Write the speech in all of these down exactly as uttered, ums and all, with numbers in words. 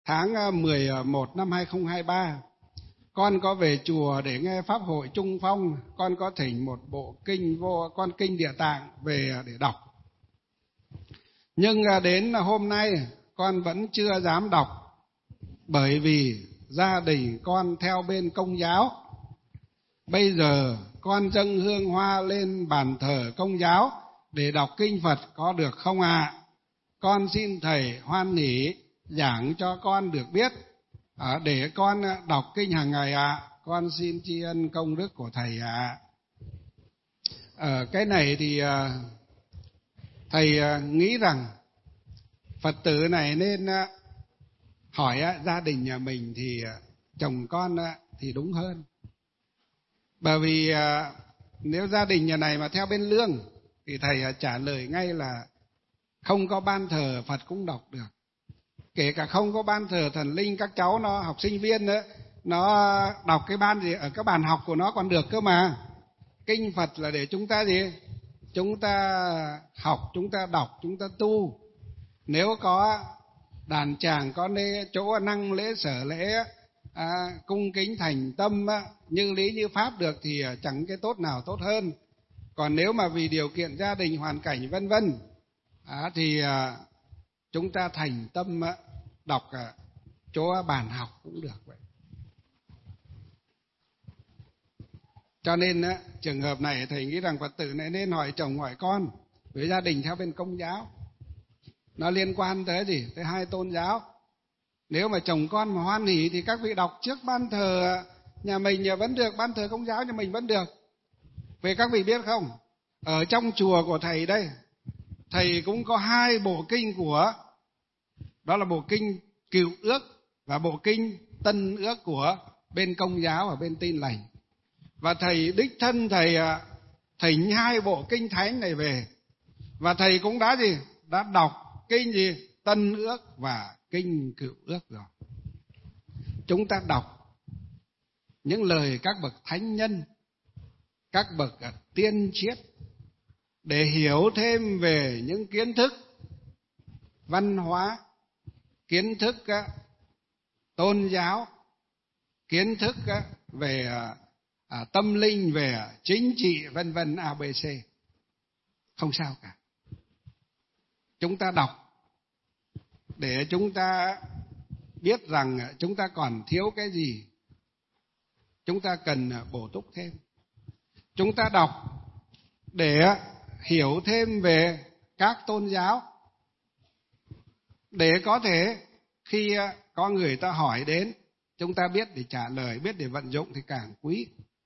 tháng mười một năm hai không hai ba, con có về chùa để nghe pháp hội Trung Phong. Con có thỉnh một bộ kinh vô con kinh Địa Tạng về để đọc. Nhưng đến hôm nay con vẫn chưa dám đọc, bởi vì gia đình con theo bên Công giáo. Bây giờ con dâng hương hoa lên bàn thờ Công giáo để đọc kinh Phật có được không ạ? À? Con xin thầy hoan hỷ giảng cho con được biết à, để con đọc kinh hàng ngày ạ. À. Con xin tri ân công đức của thầy ạ. À. À, cái này thì à, thầy à, nghĩ rằng Phật tử này nên à, hỏi à, gia đình nhà mình thì à, chồng con à, thì đúng hơn. Bởi vì à, nếu gia đình nhà này mà theo bên lương thì thầy à, trả lời ngay là không có ban thờ Phật cũng đọc được. Kể cả không có ban thờ thần linh, các cháu nó học sinh viên nữa, nó đọc cái ban gì ở các bàn học của nó còn được cơ mà. Kinh Phật là để chúng ta gì? Chúng ta học, chúng ta đọc, chúng ta tu. Nếu có đàn tràng, có chỗ năng lễ sở lễ à, cung kính thành tâm á, như lý như pháp được thì chẳng cái tốt nào tốt hơn. Còn nếu mà vì điều kiện gia đình, hoàn cảnh vân vân à, thì à, chúng ta thành tâm á, đọc à, chỗ bàn học cũng được vậy. Cho nên á, trường hợp này thầy nghĩ rằng Phật tử này nên hỏi chồng hỏi con. Với gia đình theo bên Công giáo nó liên quan tới gì? Tới hai tôn giáo. Nếu mà chồng con mà hoan hỉ thì các vị đọc trước ban thờ nhà mình vẫn được, ban thờ Công giáo nhà mình vẫn được. Vì các vị biết không, ở trong chùa của thầy đây, thầy cũng có hai bộ kinh của, đó là bộ kinh Cựu Ước và bộ kinh Tân Ước của bên Công giáo và bên Tin Lành. Và thầy đích thân thầy thỉnh hai bộ kinh thánh này về. Và thầy cũng đã gì? Đã đọc kinh gì? Tân Ước và kinh Cựu Ước rồi. Chúng ta đọc những lời các bậc thánh nhân, các bậc tiên triết để hiểu thêm về những kiến thức văn hóa, kiến thức tôn giáo, kiến thức về à, tâm linh, về chính trị vân vân a bê xê. Không sao cả. Chúng ta đọc để chúng ta biết rằng chúng ta còn thiếu cái gì, chúng ta cần bổ túc thêm. Chúng ta đọc để hiểu thêm về các tôn giáo, để có thể khi có người ta hỏi đến, chúng ta biết để trả lời, biết để vận dụng thì càng quý.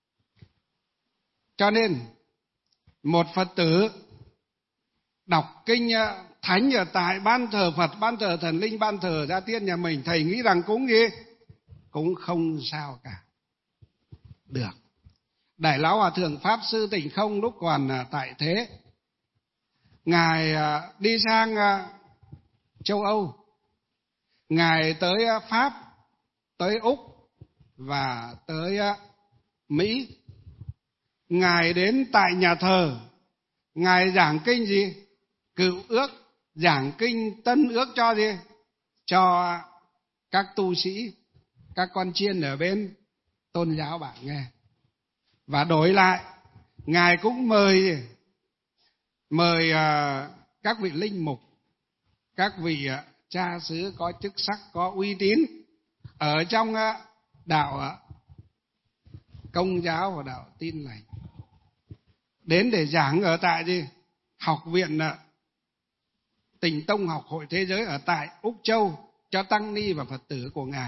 Cho nên một Phật tử đọc kinh thánh ở tại ban thờ Phật, ban thờ thần linh, ban thờ gia tiên nhà mình, thầy nghĩ rằng cũng gì? Cũng không sao cả. Được. Đại Lão Hòa Thượng Pháp Sư Tịnh Không lúc còn tại thế, Ngài đi sang châu Âu, Ngài tới Pháp, tới Úc và tới Mỹ. Ngài đến tại nhà thờ, Ngài giảng kinh gì? Cựu Ước, giảng kinh Tân Ước cho gì? Cho các tu sĩ, các con chiên ở bên tôn giáo bạn nghe. Và đổi lại, Ngài cũng mời mời uh, các vị linh mục, các vị uh, cha xứ có chức sắc, có uy tín ở trong uh, đạo uh, Công giáo và đạo Tin Lành đến để giảng ở tại gì? Học viện uh, Tịnh Tông Học Hội Thế Giới ở tại Úc Châu cho tăng ni và Phật tử của Ngài.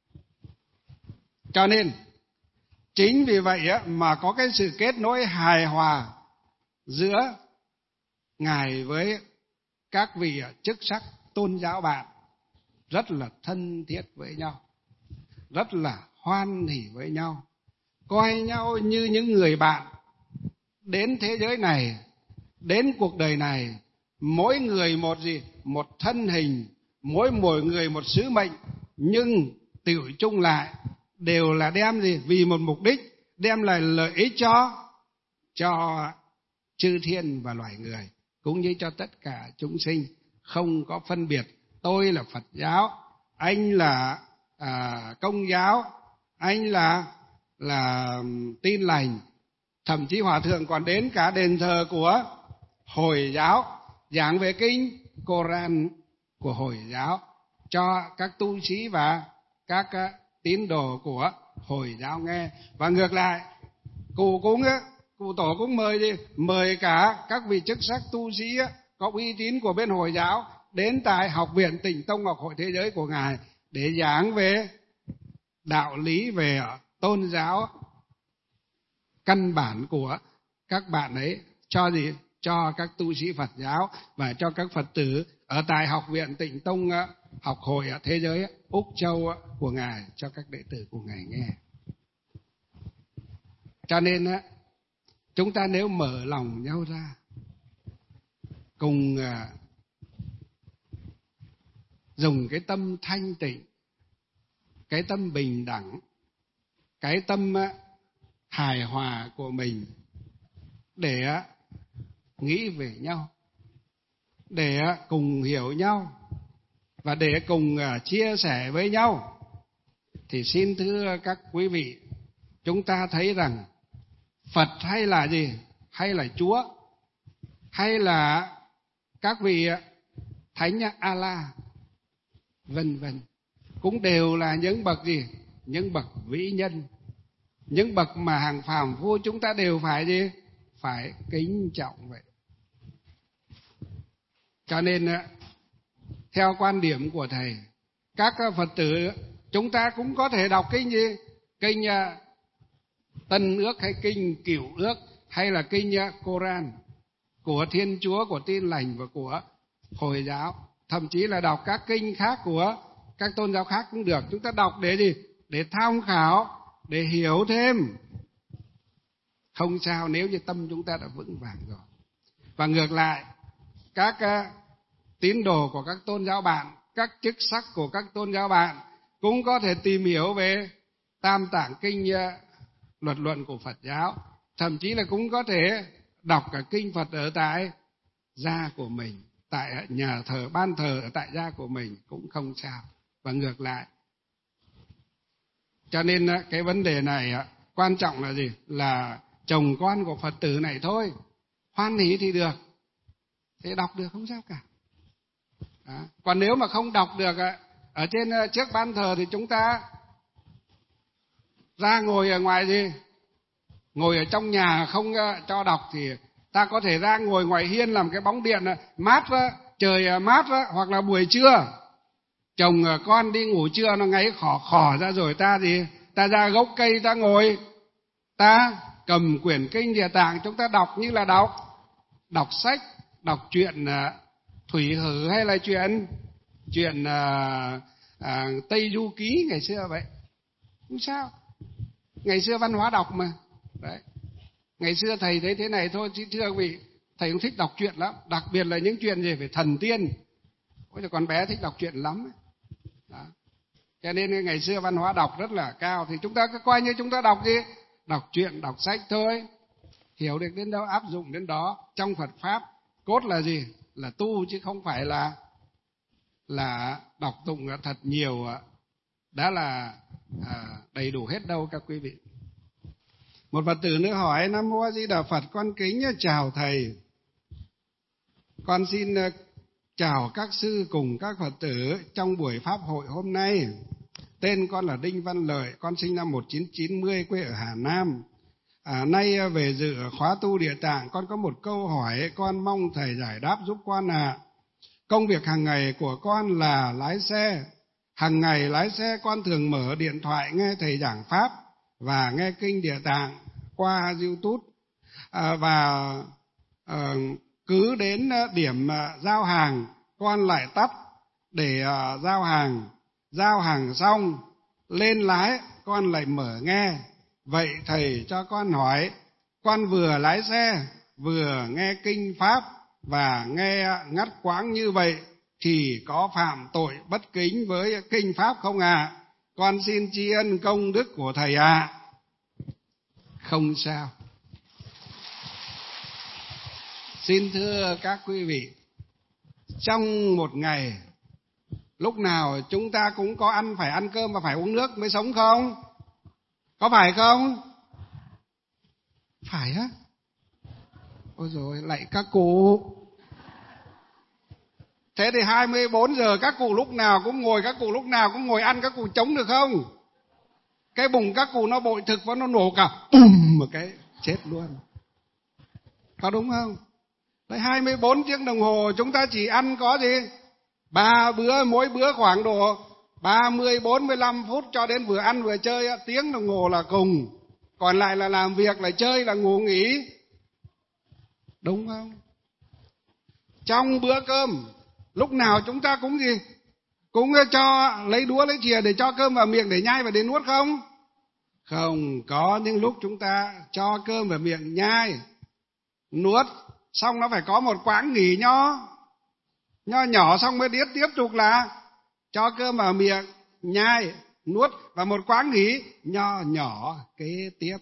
Cho nên chính vì vậy á, mà có cái sự kết nối hài hòa giữa Ngài với các vị chức sắc tôn giáo bạn, rất là thân thiết với nhau, rất là hoan hỉ với nhau, coi nhau như những người bạn đến thế giới này, đến cuộc đời này. Mỗi người một gì? Một thân hình, mỗi mỗi người một sứ mệnh, nhưng tựu chung lại đều là đem gì? Vì một mục đích, đem lại lợi ích cho cho chư thiên và loài người, cũng như cho tất cả chúng sinh, không có phân biệt tôi là Phật giáo, anh là à, Công giáo, anh là là Tin lành, thậm chí hòa thượng còn đến cả đền thờ của Hồi giáo giảng về kinh Koran của Hồi giáo cho các tu sĩ và các uh, tín đồ của Hồi giáo nghe. Và ngược lại, cụ cũng á, cụ tổ cũng mời đi, mời cả các vị chức sắc tu sĩ á, có uy tín của bên Hồi giáo đến tại Học viện Tịnh Tông Ngọc Hội Thế Giới của ngài để giảng về đạo lý, về tôn giáo căn bản của các bạn ấy cho gì cho các tu sĩ Phật giáo và cho các Phật tử ở tại Học viện Tịnh Tông Học Hội Thế Giới Úc Châu của ngài, cho các đệ tử của ngài nghe. Cho nên chúng ta nếu mở lòng nhau ra, cùng dùng cái tâm thanh tịnh, cái tâm bình đẳng, cái tâm hài hòa của mình để nghĩ về nhau, để cùng hiểu nhau và để cùng chia sẻ với nhau, thì xin thưa các quý vị, chúng ta thấy rằng Phật hay là gì? Hay là Chúa? Hay là các vị Thánh A-la, vân vân, cũng đều là những bậc gì? Những bậc vĩ nhân, những bậc mà hàng phàm phu chúng ta đều phải gì? Phải kính trọng vậy. Cho nên theo quan điểm của thầy, các Phật tử chúng ta cũng có thể đọc kinh gì? Kinh Tân Ước hay kinh Cựu Ước hay là kinh Koran của Thiên Chúa, của Tin lành và của Hồi giáo, thậm chí là đọc các kinh khác của các tôn giáo khác cũng được. Chúng ta đọc để gì? Để tham khảo, để hiểu thêm. Không sao nếu như tâm chúng ta đã vững vàng rồi. Và ngược lại, các uh, tín đồ của các tôn giáo bạn, các chức sắc của các tôn giáo bạn cũng có thể tìm hiểu về Tam Tạng Kinh, uh, luật luận của Phật giáo, thậm chí là cũng có thể đọc cả kinh Phật ở tại gia của mình, tại nhà thờ, ban thờ ở tại gia của mình cũng không sao. Và ngược lại. Cho nên cái vấn đề này quan trọng là gì? Là chồng con của Phật tử này thôi, hoan hỷ thì được, thế đọc được không sao cả. Đó. Còn nếu mà không đọc được ở trên trước ban thờ thì chúng ta ra ngồi ở ngoài gì? Ngồi ở trong nhà không cho đọc thì ta có thể ra ngồi ngoài hiên làm cái bóng điện mát đó, trời mát đó, hoặc là buổi trưa chồng con đi ngủ trưa nó ngáy khỏ khỏ ra rồi ta gì? Ta ra gốc cây ta ngồi, ta cầm quyển kinh Địa Tạng chúng ta đọc như là đọc đọc sách, đọc truyện Thủy Hử hay là chuyện chuyện à, à, Tây Du Ký ngày xưa vậy. Không sao. Ngày xưa văn hóa đọc mà. Đấy. Ngày xưa thầy thấy thế này thôi, chứ thưa quý vị, thầy cũng thích đọc truyện lắm, đặc biệt là những chuyện gì về thần tiên. Ôi, còn bé thích đọc truyện lắm. Đó. Cho nên ngày xưa văn hóa đọc rất là cao, thì chúng ta cứ coi như chúng ta đọc gì? Đọc truyện, đọc sách thôi. Hiểu được đến đâu áp dụng đến đó. Trong Phật Pháp, cốt là gì? Là tu chứ không phải là là đọc tụng thật nhiều đã là à, đầy đủ hết đâu các quý vị. Một Phật tử nữa hỏi: Nam Mô A Di Đà Phật, con kính chào thầy. Con xin chào các sư cùng các Phật tử trong buổi pháp hội hôm nay. Tên con là Đinh Văn Lợi, con sinh năm một nghìn chín trăm chín mươi, quê ở Hà Nam. À, nay về dự khóa tu Địa Tạng, con có một câu hỏi, con mong thầy giải đáp giúp con ạ. À. Công việc hàng ngày của con là lái xe. Hàng ngày lái xe con thường mở điện thoại nghe thầy giảng pháp và nghe kinh Địa Tạng qua YouTube. À, và à, cứ đến điểm giao hàng con lại tắt để uh, giao hàng. Giao hàng xong lên lái con lại mở nghe. Vậy thầy cho con hỏi, con vừa lái xe vừa nghe kinh pháp và nghe ngắt quãng như vậy thì có phạm tội bất kính với kinh pháp không ạ? À? Con xin tri ân công đức của thầy ạ. À. Không sao. Xin thưa các quý vị, trong một ngày lúc nào chúng ta cũng có ăn, phải ăn cơm và phải uống nước mới sống không? Có phải không? Phải á? Ôi rồi lại các cụ. Thế thì hai mươi bốn giờ các cụ lúc nào cũng ngồi, các cụ lúc nào cũng ngồi ăn, các cụ chống được không? Cái bụng các cụ nó bội thực và nó nổ cả bùm một cái chết luôn. Có đúng không? Đấy, hai mươi bốn tiếng đồng hồ chúng ta chỉ ăn có gì? Ba bữa, mỗi bữa khoảng độ ba mươi bốn mươi lăm phút cho đến vừa ăn vừa chơi, tiếng đồng hồ là cùng. Còn lại là làm việc, là chơi, là ngủ nghỉ. Đúng không? Trong bữa cơm, lúc nào chúng ta cũng gì? Cũng cho lấy đũa lấy thìa để cho cơm vào miệng để nhai và để nuốt không? Không, có những lúc chúng ta cho cơm vào miệng nhai, nuốt, xong nó phải có một quãng nghỉ nho, nho nhỏ, xong mới tiếp tiếp tục là cho cơm vào miệng, nhai, nuốt và một quãng nghỉ nho nhỏ kế tiếp.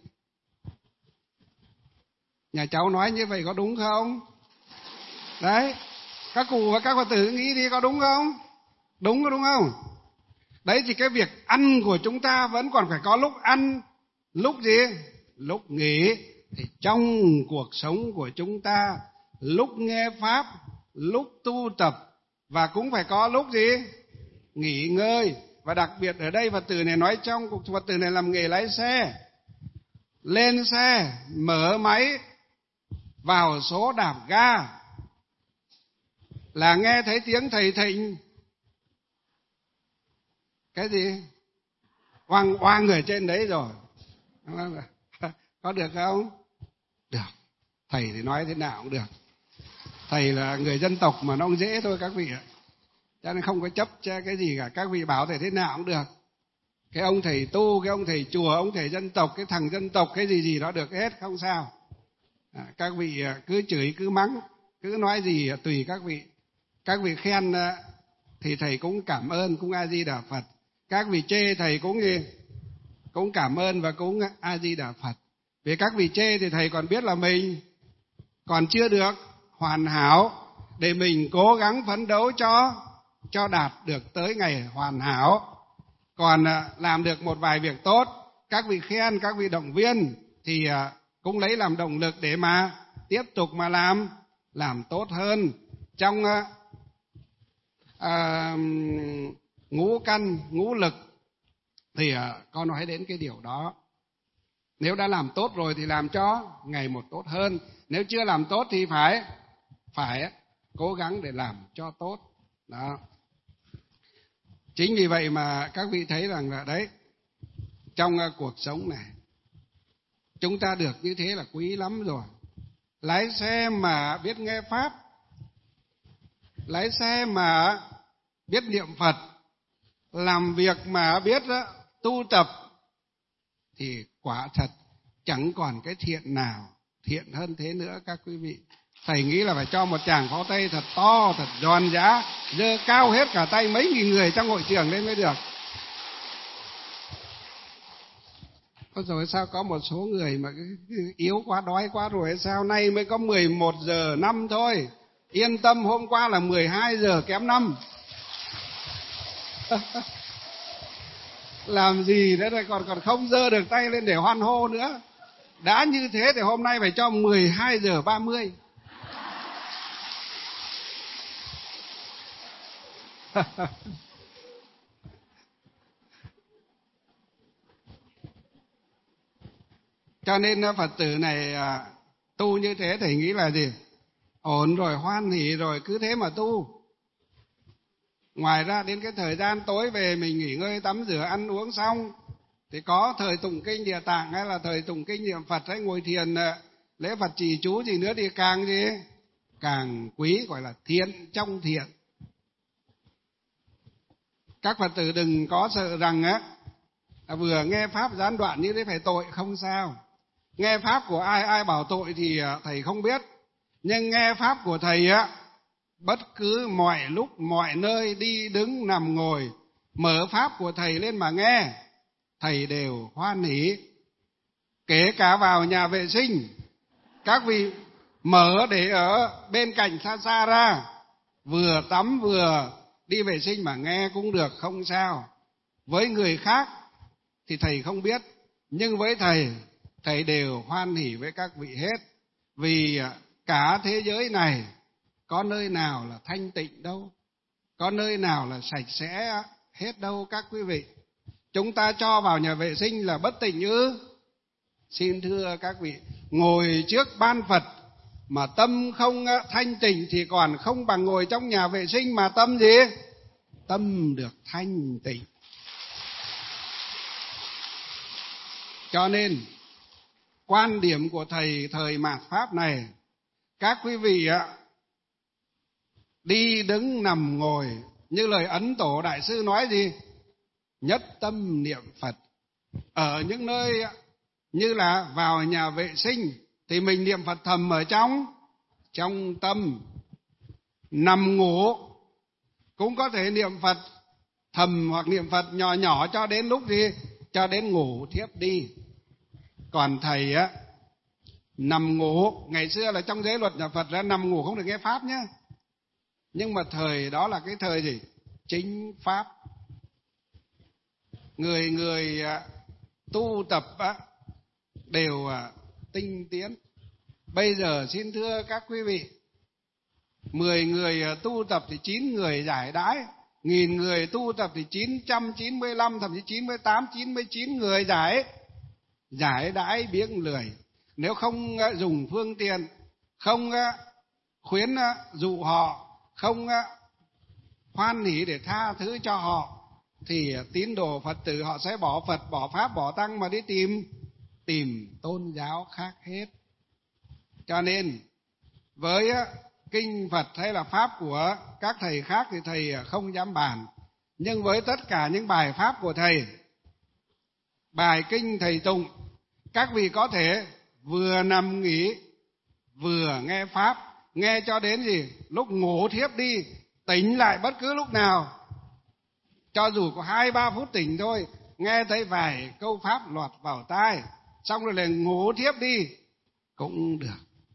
Nhà cháu nói như vậy có đúng không? Đấy, các cụ và các Phật tử nghĩ đi, có đúng không? Đúng có đúng không? Đấy thì cái việc ăn của chúng ta vẫn còn phải có lúc ăn, lúc gì? Lúc nghỉ. Thì trong cuộc sống của chúng ta, lúc nghe Pháp, lúc tu tập, và cũng phải có lúc gì? Nghỉ ngơi. Và đặc biệt ở đây Phật tử này nói trong, Phật tử này làm nghề lái xe. Lên xe, mở máy, vào số đạp ga, là nghe thấy tiếng thầy Thịnh cái gì oang oang ở trên đấy rồi. Có được không? Được. Thầy thì nói thế nào cũng được. Thầy là người dân tộc mà nó cũng dễ thôi các vị ạ. Cho nên không có chấp cho cái gì cả. Các vị bảo thầy thế nào cũng được. Cái ông thầy tu, cái ông thầy chùa, ông thầy dân tộc, cái thằng dân tộc, cái gì gì đó được hết, không sao. À, các vị cứ chửi, cứ mắng, cứ nói gì tùy các vị. Các vị khen thì thầy cũng cảm ơn, cũng A Di Đà Phật. Các vị chê thầy cũng gì? Cũng cảm ơn và cũng A Di Đà Phật. Vì các vị chê thì thầy còn biết là mình còn chưa được hoàn hảo, để mình cố gắng phấn đấu cho cho đạt được tới ngày hoàn hảo. Còn làm được một vài việc tốt, các vị khen, các vị động viên thì cũng lấy làm động lực để mà tiếp tục mà làm làm tốt hơn. Trong à, ngũ căn, ngũ lực thì à, con nói đến cái điều đó. Nếu đã làm tốt rồi thì làm cho ngày một tốt hơn. Nếu chưa làm tốt thì phải phải cố gắng để làm cho tốt. Đó. Chính vì vậy mà các vị thấy rằng là đấy, trong uh, cuộc sống này chúng ta được như thế là quý lắm rồi. Lái xe mà biết nghe Pháp, lái xe mà biết niệm Phật, làm việc mà biết uh, tu tập, thì quả thật chẳng còn cái thiện nào thiện hơn thế nữa các quý vị. Thầy nghĩ là phải cho một tràng pháo tay thật to, thật giòn giã, dơ cao hết cả tay mấy nghìn người trong hội trường lên mới được. Ôi rồi sao có một số người mà yếu quá, đói quá rồi sao? Nay mới có mười một giờ năm thôi. Yên tâm, hôm qua là mười hai giờ kém năm. Làm gì nữa rồi, còn còn không dơ được tay lên để hoan hô nữa. Đã như thế thì hôm nay phải cho mười hai giờ ba mươi. Cho nên Phật tử này à, tu như thế thầy nghĩ là gì? Ổn rồi, hoan hỉ rồi, cứ thế mà tu. Ngoài ra đến cái thời gian tối về mình nghỉ ngơi tắm rửa ăn uống xong thì có thời tụng kinh Địa Tạng hay là thời tụng kinh niệm Phật hay ngồi thiền lễ Phật trì chú gì nữa thì càng gì? Càng quý, gọi là thiện trong thiện. Các Phật tử đừng có sợ rằng á vừa nghe Pháp gián đoạn như thế phải tội, không sao. Nghe Pháp của ai ai bảo tội thì thầy không biết. Nhưng nghe Pháp của thầy á, bất cứ mọi lúc, mọi nơi, đi đứng, nằm ngồi, mở Pháp của thầy lên mà nghe, thầy đều hoan hỉ. Kể cả vào nhà vệ sinh, các vị mở để ở bên cạnh xa xa ra, vừa tắm vừa đi vệ sinh mà nghe cũng được, không sao. Với người khác thì thầy không biết, nhưng với thầy, thầy đều hoan hỉ với các vị hết. Vì cả thế giới này có nơi nào là thanh tịnh đâu, có nơi nào là sạch sẽ hết đâu các quý vị. Chúng ta cho vào nhà vệ sinh là bất tịnh ư? Xin thưa các vị, ngồi trước ban Phật mà tâm không thanh tịnh thì còn không bằng ngồi trong nhà vệ sinh mà tâm gì? Tâm được thanh tịnh. Cho nên quan điểm của thầy thời mạt Pháp này, các quý vị ạ, đi đứng nằm ngồi như lời Ấn Tổ Đại Sư nói gì? Nhất tâm niệm Phật. Ở những nơi như là vào nhà vệ sinh thì mình niệm Phật thầm ở trong trong tâm. Nằm ngủ cũng có thể niệm Phật thầm hoặc niệm Phật nhỏ nhỏ cho đến lúc gì? Cho đến ngủ thiếp đi. Còn thầy á, nằm ngủ, ngày xưa là trong giới luật nhà Phật là nằm ngủ không được nghe Pháp nhé. Nhưng mà thời đó là cái thời gì? Chính Pháp. Người người tu tập á, đều tinh tiến. Bây giờ xin thưa các quý vị, mười người tu tập thì chín người giải đãi, nghìn người tu tập thì chín trăm chín mươi lăm, thậm chí chín mươi tám, chín mươi chín người giải giải đãi biếng lười. Nếu không dùng phương tiện, không khuyến dụ họ, không hoan hỉ để tha thứ cho họ, thì tín đồ Phật tử họ sẽ bỏ Phật, bỏ Pháp, bỏ Tăng mà đi tìm tìm tôn giáo khác hết. Cho nên với kinh Phật hay là Pháp của các thầy khác thì thầy không dám bàn. Nhưng với tất cả những bài Pháp của thầy, bài kinh thầy tụng, các vị có thể vừa nằm nghỉ, vừa nghe Pháp, nghe cho đến gì? Lúc ngủ thiếp đi, tỉnh lại bất cứ lúc nào. Cho dù có hai ba phút tỉnh thôi, nghe thấy vài câu Pháp lọt vào tai, xong rồi lại ngủ thiếp đi, cũng được.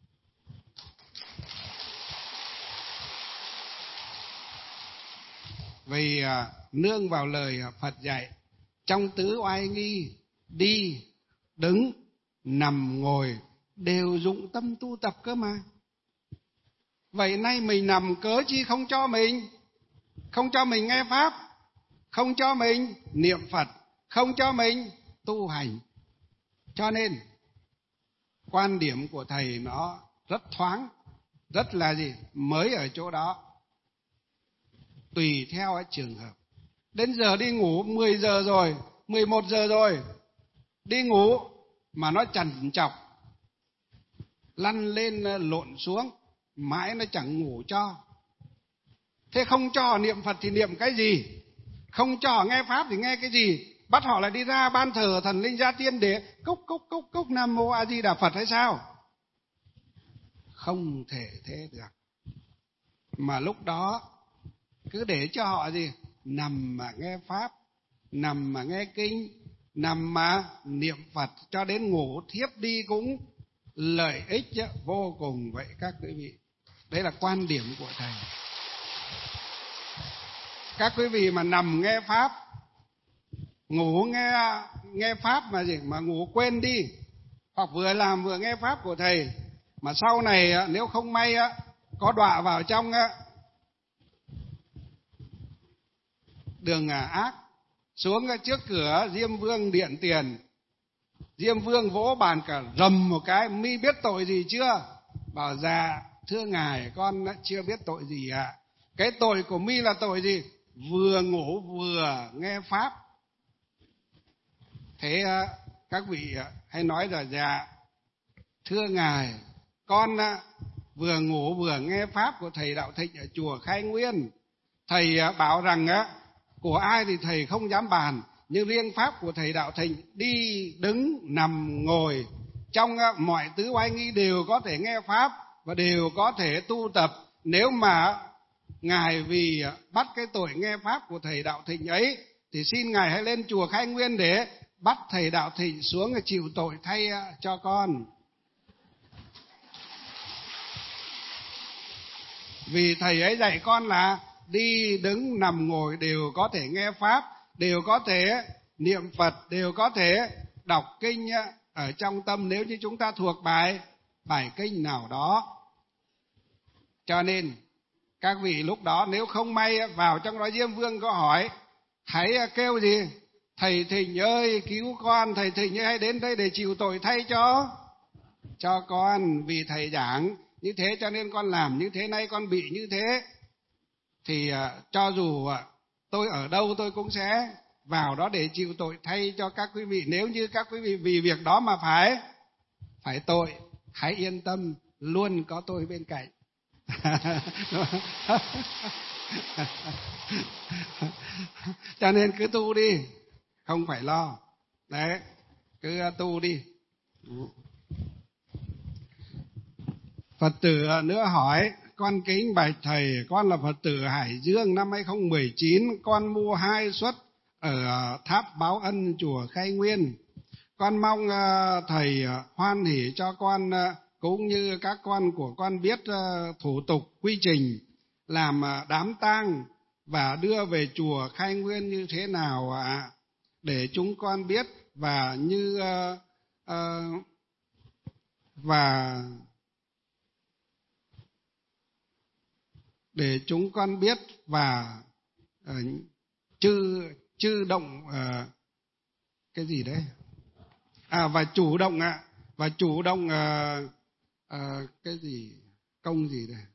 Vì à, nương vào lời Phật dạy, trong tứ oai nghi, đi, đứng, nằm, ngồi, đều dụng tâm tu tập cơ mà. Vậy nay mình nằm cớ chi không cho mình, không cho mình nghe Pháp, không cho mình niệm Phật, không cho mình tu hành. Cho nên quan điểm của thầy nó rất thoáng, rất là gì? Mới ở chỗ đó. Tùy theo trường hợp. Đến giờ đi ngủ mười giờ rồi, mười một giờ rồi, đi ngủ mà nó chằn chọc, lăn lên lộn xuống, mãi nó chẳng ngủ cho. Thế không cho họ niệm Phật thì niệm cái gì? Không cho họ nghe Pháp thì nghe cái gì? Bắt họ lại đi ra ban thờ thần linh gia tiên để cốc cốc cốc cốc Nam Mô A Di Đà Phật hay sao? Không thể thế được. Mà lúc đó cứ để cho họ gì? Nằm mà nghe Pháp, nằm mà nghe kinh, nằm mà niệm Phật cho đến ngủ thiếp đi cũng lợi ích vô cùng vậy các quý vị. Đấy là quan điểm của thầy. Các quý vị mà nằm nghe Pháp, ngủ nghe nghe Pháp mà gì mà ngủ quên đi, hoặc vừa làm vừa nghe Pháp của thầy, mà sau này nếu không may có đọa vào trong đường ác, xuống trước cửa Diêm Vương điện tiền, Diêm Vương vỗ bàn cả rầm một cái: mi biết tội gì chưa? Bảo dạ thưa ngài, con chưa biết tội gì ạ. À? Cái tội của mi là tội gì? Vừa ngủ vừa nghe Pháp. Thế các vị hay nói là dạ thưa ngài, con vừa ngủ vừa nghe Pháp của thầy Đạo Thịnh ở chùa Khai Nguyên. Thầy bảo rằng của ai thì thầy không dám bàn, nhưng riêng Pháp của thầy Đạo Thịnh, đi đứng nằm ngồi trong mọi tứ oai nghi đều có thể nghe Pháp và đều có thể tu tập. Nếu mà ngài vì bắt cái tội nghe Pháp của thầy Đạo Thịnh ấy thì xin ngài hãy lên chùa Khai Nguyên để bắt thầy Đạo Thịnh xuống chịu tội thay cho con. Vì thầy ấy dạy con là đi đứng nằm ngồi đều có thể nghe pháp, đều có thể niệm Phật, đều có thể đọc kinh ở trong tâm nếu như chúng ta thuộc bài bài kinh nào đó. Cho nên các vị lúc đó nếu không may vào trong đó Diêm Vương có hỏi, hãy kêu gì? Thầy Thình ơi cứu con, thầy Thình ơi hãy đến đây để chịu tội thay cho cho con, vì thầy giảng như thế cho nên con làm như thế, nay con bị như thế. Thì uh, cho dù uh, tôi ở đâu tôi cũng sẽ vào đó để chịu tội thay cho các quý vị. Nếu như các quý vị vì việc đó mà phải phải tội, hãy yên tâm, luôn có tôi bên cạnh. Cho nên cứ tu đi, không phải lo. Đấy, cứ tu đi. Phật tử nữa hỏi, con kính bạch thầy, con là Phật tử Hải Dương, năm hai không một chín con mua hai suất ở tháp Báo Ân chùa Khai Nguyên. Con mong thầy hoan hỷ cho con cũng như các con của con biết thủ tục quy trình làm đám tang và đưa về chùa Khai Nguyên như thế nào ạ? Để chúng con biết và như uh, uh, và để chúng con biết và uh, chư chư động uh, cái gì đấy à và chủ động ạ à, và chủ động uh, uh, cái gì công gì đây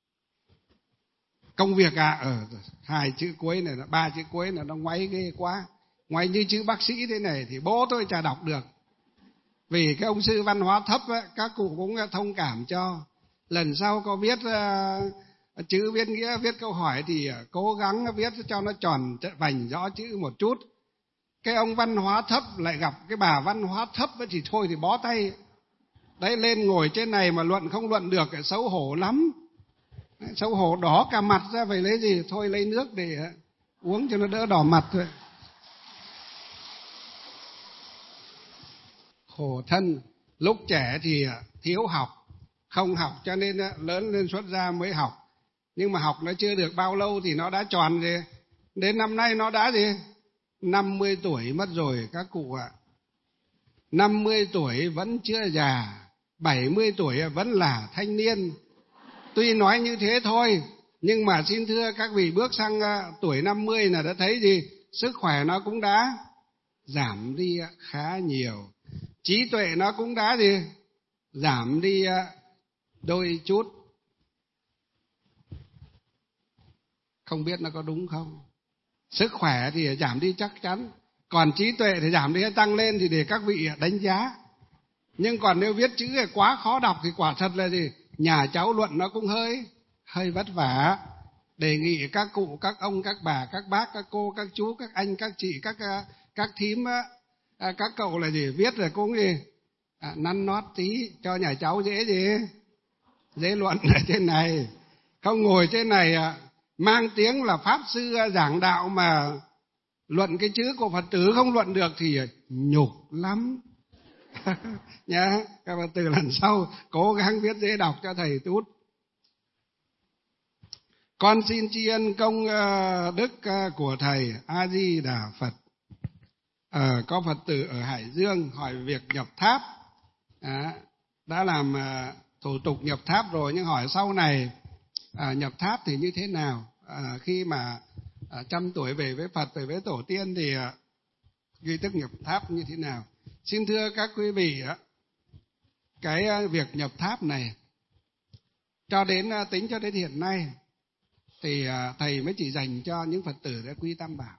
công việc à ở ờ, hai chữ cuối này là ba chữ cuối là nó ngoáy ghê quá, ngoáy như chữ bác sĩ thế này thì bố tôi chả đọc được. Vì cái ông sư văn hóa thấp ấy, các cụ cũng thông cảm cho. Lần sau có viết uh, chữ viết nghĩa, viết câu hỏi thì uh, cố gắng viết cho nó tròn vành rõ chữ một chút. Cái ông văn hóa thấp lại gặp cái bà văn hóa thấp ấy thì thôi thì bó tay. Đấy, lên ngồi trên này mà luận không luận được, xấu hổ lắm. Đấy, xấu hổ đỏ cả mặt ra, phải lấy gì? Thôi lấy nước để uh, uống cho nó đỡ đỏ mặt thôi. Khổ thân, lúc trẻ thì thiếu học, không học cho nên lớn lên xuất gia mới học. Nhưng mà học nó chưa được bao lâu thì nó đã tròn rồi. Đến năm nay nó đã gì? năm mươi tuổi mất rồi các cụ ạ. năm mươi tuổi vẫn chưa già, bảy mươi tuổi vẫn là thanh niên. Tuy nói như thế thôi, nhưng mà xin thưa các vị bước sang tuổi năm mươi là đã thấy gì? Sức khỏe nó cũng đã giảm đi khá nhiều. Trí tuệ nó cũng đã gì? Giảm đi đôi chút. Không biết nó có đúng không? Sức khỏe thì giảm đi chắc chắn. Còn trí tuệ thì giảm đi hay tăng lên thì để các vị đánh giá. Nhưng còn nếu viết chữ quá khó đọc thì quả thật là gì? Nhà cháu luận nó cũng hơi hơi vất vả. Đề nghị các cụ, các ông, các bà, các bác, các cô, các chú, các anh, các chị, các các thím, các cậu là gì? Viết rồi cũng gì? À, nắn nót tí cho nhà cháu dễ gì? Dễ luận ở trên này. Không ngồi trên này mang tiếng là pháp sư giảng đạo mà luận cái chữ của Phật tử không luận được thì nhục lắm. Nhá, các Phật tử lần sau cố gắng viết dễ đọc cho thầy tút. Con xin tri ân công đức của thầy A Di Đà Phật. Ờ, có Phật tử ở Hải Dương hỏi việc nhập tháp, à, đã làm à, thủ tục nhập tháp rồi, nhưng hỏi sau này à, nhập tháp thì như thế nào? À, khi mà à, trăm tuổi về với Phật, về với tổ tiên thì à, ghi thức nhập tháp như thế nào? Xin thưa các quý vị, cái à, việc nhập tháp này cho đến à, tính cho đến hiện nay thì à, thầy mới chỉ dành cho những Phật tử đã quy Tam Bảo.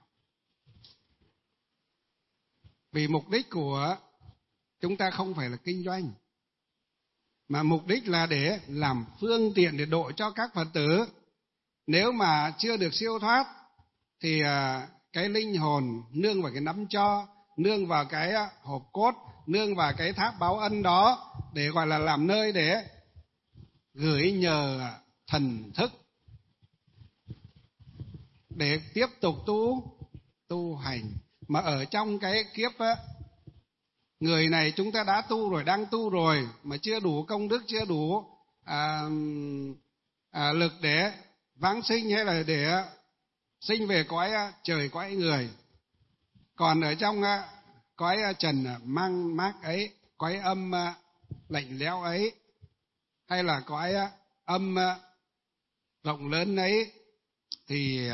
Vì mục đích của chúng ta không phải là kinh doanh, mà mục đích là để làm phương tiện để độ cho các Phật tử. Nếu mà chưa được siêu thoát thì cái linh hồn nương vào cái nắm cho, nương vào cái hộp cốt, nương vào cái tháp báo ân đó để gọi là làm nơi để gửi nhờ thần thức để tiếp tục tu tu hành. Mà ở trong cái kiếp á, người này chúng ta đã tu rồi, đang tu rồi mà chưa đủ công đức, chưa đủ à, à, lực để vãng sinh hay là để sinh về cõi trời cõi người. Còn ở trong cõi trần mang mác ấy, cõi âm lạnh lẽo ấy, hay là cõi âm rộng lớn ấy, thì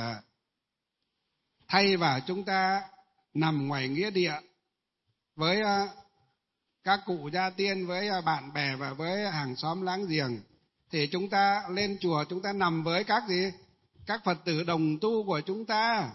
thay vào chúng ta nằm ngoài nghĩa địa với các cụ gia tiên, với bạn bè và với hàng xóm láng giềng, thì chúng ta lên chùa, chúng ta nằm với các gì? Các Phật tử đồng tu của chúng ta.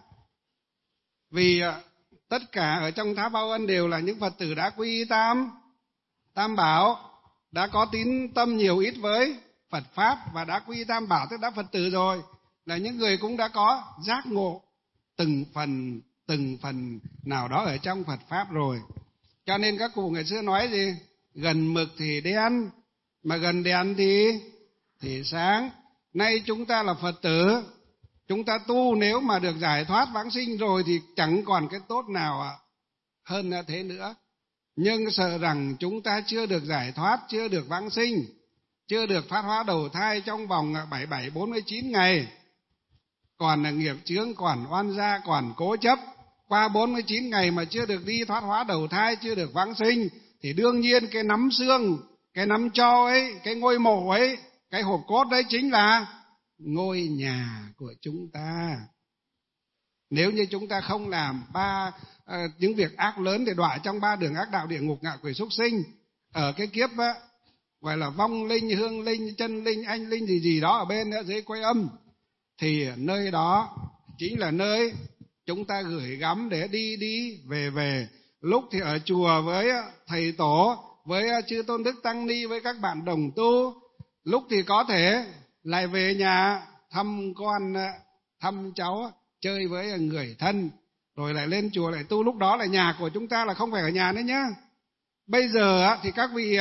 Vì tất cả ở trong Tháp Báo Ân đều là những Phật tử đã quy y tam tam bảo, đã có tín tâm nhiều ít với Phật Pháp và đã quy y tam bảo, tức đã Phật tử rồi, là những người cũng đã có giác ngộ từng phần từng phần nào đó ở trong Phật Pháp rồi. Cho nên các cụ ngày xưa nói gì? Gần mực thì đen, mà gần đèn thì thì sáng. Nay chúng ta là Phật tử, chúng ta tu, nếu mà được giải thoát vãng sinh rồi thì chẳng còn cái tốt nào hơn thế nữa. Nhưng sợ rằng chúng ta chưa được giải thoát, chưa được vãng sinh, chưa được phát hóa đầu thai trong vòng bảy bảy bốn mươi chín ngày, còn là nghiệp chướng, còn oan gia, còn cố chấp, qua bốn mươi chín ngày mà chưa được đi thoát hóa đầu thai, chưa được vãng sinh, thì đương nhiên cái nắm xương, cái nắm tro ấy, cái ngôi mộ ấy, cái hộp cốt đấy chính là ngôi nhà của chúng ta. Nếu như chúng ta không làm ba uh, những việc ác lớn để đọa trong ba đường ác đạo, địa ngục, ngạ quỷ, súc sinh, ở cái kiếp á, gọi là vong linh, hương linh, chân linh, anh linh gì gì đó ở bên ở dưới quay âm, thì nơi đó chính là nơi chúng ta gửi gắm để đi đi về về. Lúc thì ở chùa với thầy tổ, với chư tôn đức tăng ni, với các bạn đồng tu, lúc thì có thể lại về nhà thăm con, thăm cháu, chơi với người thân, rồi lại lên chùa lại tu. Lúc đó là nhà của chúng ta, là không phải ở nhà nữa nhá. Bây giờ thì các vị,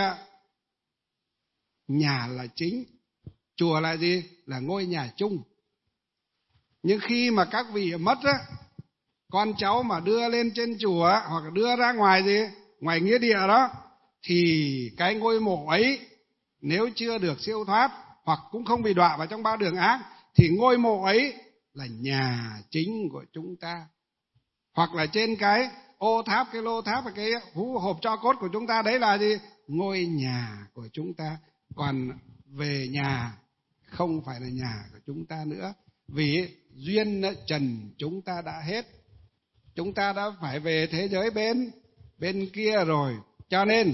nhà là chính, chùa là gì? Là ngôi nhà chung. Nhưng khi mà các vị mất á, con cháu mà đưa lên trên chùa hoặc đưa ra ngoài gì, ngoài nghĩa địa đó, thì cái ngôi mộ ấy nếu chưa được siêu thoát hoặc cũng không bị đọa vào trong ba đường ác, thì ngôi mộ ấy là nhà chính của chúng ta. Hoặc là trên cái ô tháp, cái lô tháp, cái hũ hộp tro cốt của chúng ta, đấy là gì? Ngôi nhà của chúng ta. Còn về nhà không phải là nhà của chúng ta nữa, vì duyên trần chúng ta đã hết, chúng ta đã phải về thế giới bên bên kia rồi. Cho nên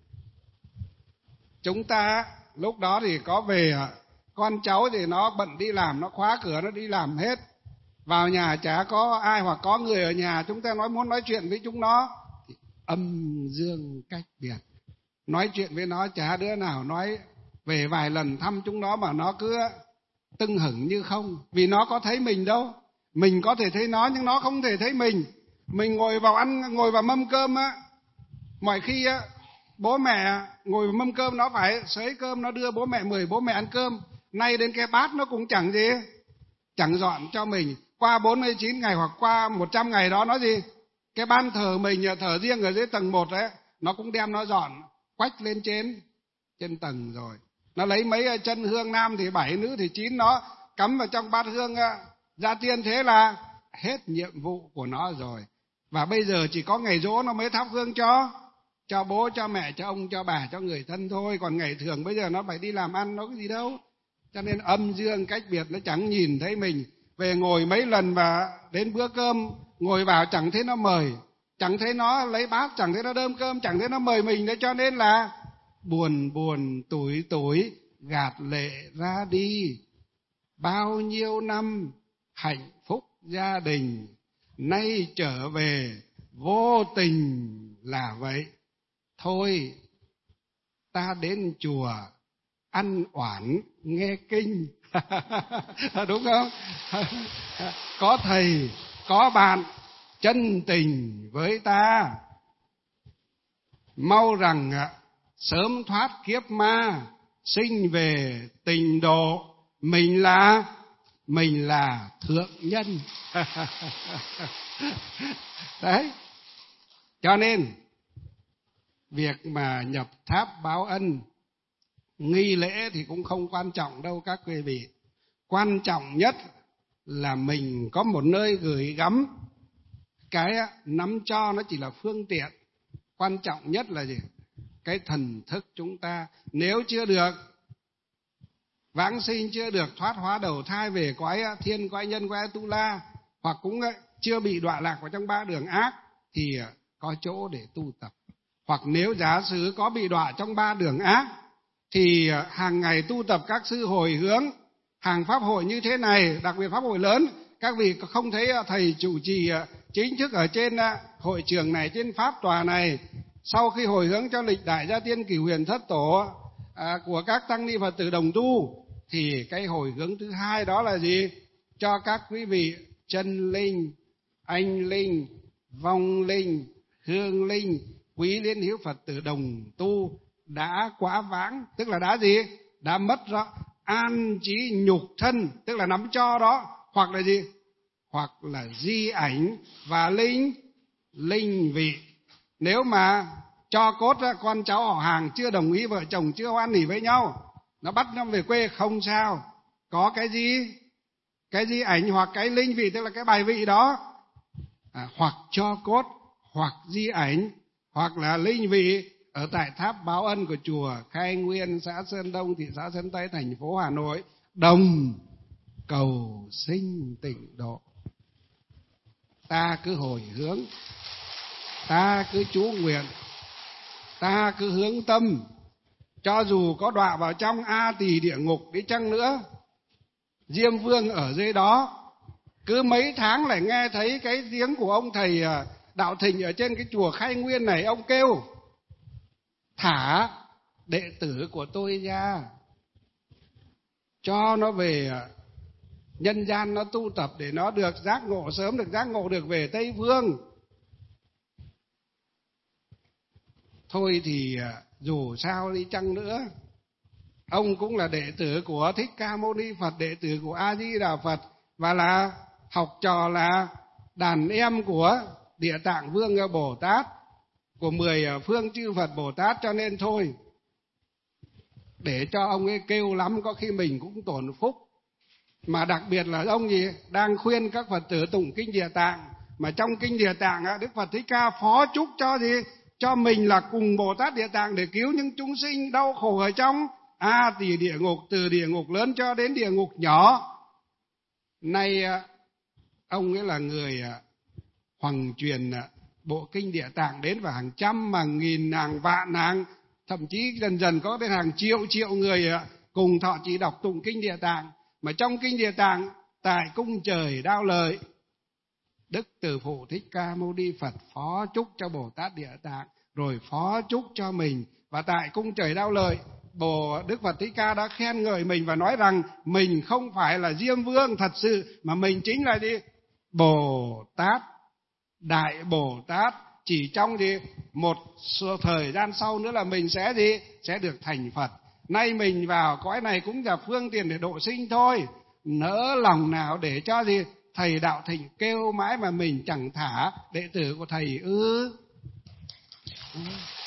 chúng ta lúc đó thì có về, con cháu thì nó bận đi làm, nó khóa cửa nó đi làm hết, vào nhà chả có ai, hoặc có người ở nhà chúng ta nói muốn nói chuyện với chúng nó thì âm dương cách biệt. Nói chuyện với nó chả đứa nào nói, về vài lần thăm chúng nó mà nó cứ tưng hửng như không, vì nó có thấy mình đâu. Mình có thể thấy nó nhưng nó không thể thấy mình. Mình ngồi vào ăn, ngồi vào mâm cơm á, mọi khi á, bố mẹ ngồi vào mâm cơm nó phải xới cơm, nó đưa bố mẹ mời bố mẹ ăn cơm. Nay đến cái bát nó cũng chẳng gì, chẳng dọn cho mình. Qua bốn mươi chín ngày hoặc qua một trăm ngày đó, nó gì, cái ban thờ mình thờ riêng ở dưới tầng một đấy, nó cũng đem nó dọn quách lên trên trên tầng rồi. Nó lấy mấy chân hương, nam thì bảy, nữ thì chín, nó cắm vào trong bát hương gia tiên, thế là hết nhiệm vụ của nó rồi. Và bây giờ chỉ có ngày giỗ nó mới thắp hương cho cho bố, cho mẹ, cho ông, cho bà, cho người thân thôi. Còn ngày thường bây giờ nó phải đi làm ăn, nó có gì đâu. Cho nên âm dương cách biệt, nó chẳng nhìn thấy mình. Về ngồi mấy lần và đến bữa cơm ngồi vào chẳng thấy nó mời, chẳng thấy nó lấy bát, chẳng thấy nó đơm cơm, chẳng thấy nó mời mình đấy. Cho nên là buồn buồn tủi tủi gạt lệ ra đi. Bao nhiêu năm hạnh phúc gia đình, nay trở về vô tình là vậy. Thôi ta đến chùa ăn oản nghe kinh. Đúng không? Có thầy, có bạn chân tình với ta, mau rằng sớm thoát kiếp ma, sinh về tình độ. Mình là mình là thượng nhân. Đấy. Cho nên việc mà nhập tháp báo ân, nghi lễ thì cũng không quan trọng đâu các quý vị. Quan trọng nhất là mình có một nơi gửi gắm. Cái nắm cho nó chỉ là phương tiện. Quan trọng nhất là gì? Cái thần thức chúng ta. Nếu chưa được vãng sinh, chưa được thoát hóa đầu thai về cõi thiên, cõi nhân, cõi tu la, hoặc cũng chưa bị đọa lạc vào trong ba đường ác, thì có chỗ để tu tập. Hoặc nếu giả sử có bị đọa trong ba đường ác, thì hàng ngày tu tập các sư hồi hướng, hàng pháp hội như thế này, đặc biệt pháp hội lớn. Các vị không thấy thầy chủ trì chính thức ở trên hội trường này, trên pháp tòa này, sau khi hồi hướng cho lịch đại gia tiên cửu huyền thất tổ à, của các tăng ni Phật tử đồng tu, thì cái hồi hướng thứ hai đó là gì? Cho các quý vị chân linh, anh linh, vong linh, hương linh, quý liên hữu Phật tử đồng tu đã quá vãng, tức là đã gì? Đã mất đó, an trí nhục thân, tức là nắm cho đó, hoặc là gì? Hoặc là di ảnh và linh linh vị. Nếu mà cho cốt con cháu họ hàng chưa đồng ý, vợ chồng chưa hoan hỉ với nhau, nó bắt nó về quê không sao. Có cái gì? Cái di ảnh hoặc cái linh vị, tức là cái bài vị đó, à, hoặc cho cốt, hoặc di ảnh, hoặc là linh vị ở tại tháp báo ân của chùa Khai Nguyên, xã Sơn Đông, thị xã Sơn Tây, thành phố Hà Nội, đồng cầu sinh tịnh độ. Ta cứ hồi hướng, ta cứ chú nguyện, ta cứ hướng tâm, cho dù có đọa vào trong A Tỳ địa ngục đi chăng nữa, Diêm Vương ở dưới đó, cứ mấy tháng lại nghe thấy cái tiếng của ông thầy Đạo Thịnh ở trên cái chùa Khai Nguyên này, ông kêu thả đệ tử của tôi ra, cho nó về nhân gian nó tu tập để nó được giác ngộ, sớm được giác ngộ, được về Tây Phương. Thôi thì dù sao đi chăng nữa, ông cũng là đệ tử của Thích Ca Mâu Ni Phật, đệ tử của A Di Đà Phật, và là học trò, là đàn em của Địa Tạng Vương Bồ Tát, của mười phương chư Phật Bồ Tát. Cho nên thôi, để cho ông ấy kêu lắm, có khi mình cũng tổn phúc. Mà đặc biệt là ông gì đang khuyên các Phật tử tụng kinh Địa Tạng, mà trong kinh Địa Tạng Đức Phật Thích Ca phó chúc cho gì? Cho mình là cùng Bồ Tát Địa Tạng để cứu những chúng sinh đau khổ ở trong A Tỳ địa ngục, từ địa ngục lớn cho đến địa ngục nhỏ. Nay ông ấy là người hoằng truyền bộ kinh Địa Tạng đến và hàng trăm, hàng nghìn, hàng vạn, hàng thậm chí dần dần có đến hàng triệu triệu người cùng thọ trì đọc tụng kinh Địa Tạng. Mà trong kinh Địa Tạng, tại cung trời Đao Lợi, Đức Từ Phụ Thích Ca Mâu Ni Phật phó chúc cho Bồ Tát Địa Tạng, rồi phó chúc cho mình. Và tại cung trời Đao Lợi, Bồ Đức Phật Thích Ca đã khen ngợi mình và nói rằng mình không phải là Diêm Vương thật sự, mà mình chính là gì? Bồ Tát, Đại Bồ Tát. Chỉ trong gì một thời gian sau nữa là mình sẽ gì? Sẽ được thành Phật. Nay mình vào cõi này cũng là phương tiện để độ sinh thôi. Nỡ lòng nào để cho gì? Thầy Đạo Thịnh kêu mãi mà mình chẳng thả đệ tử của thầy ư? Ừ.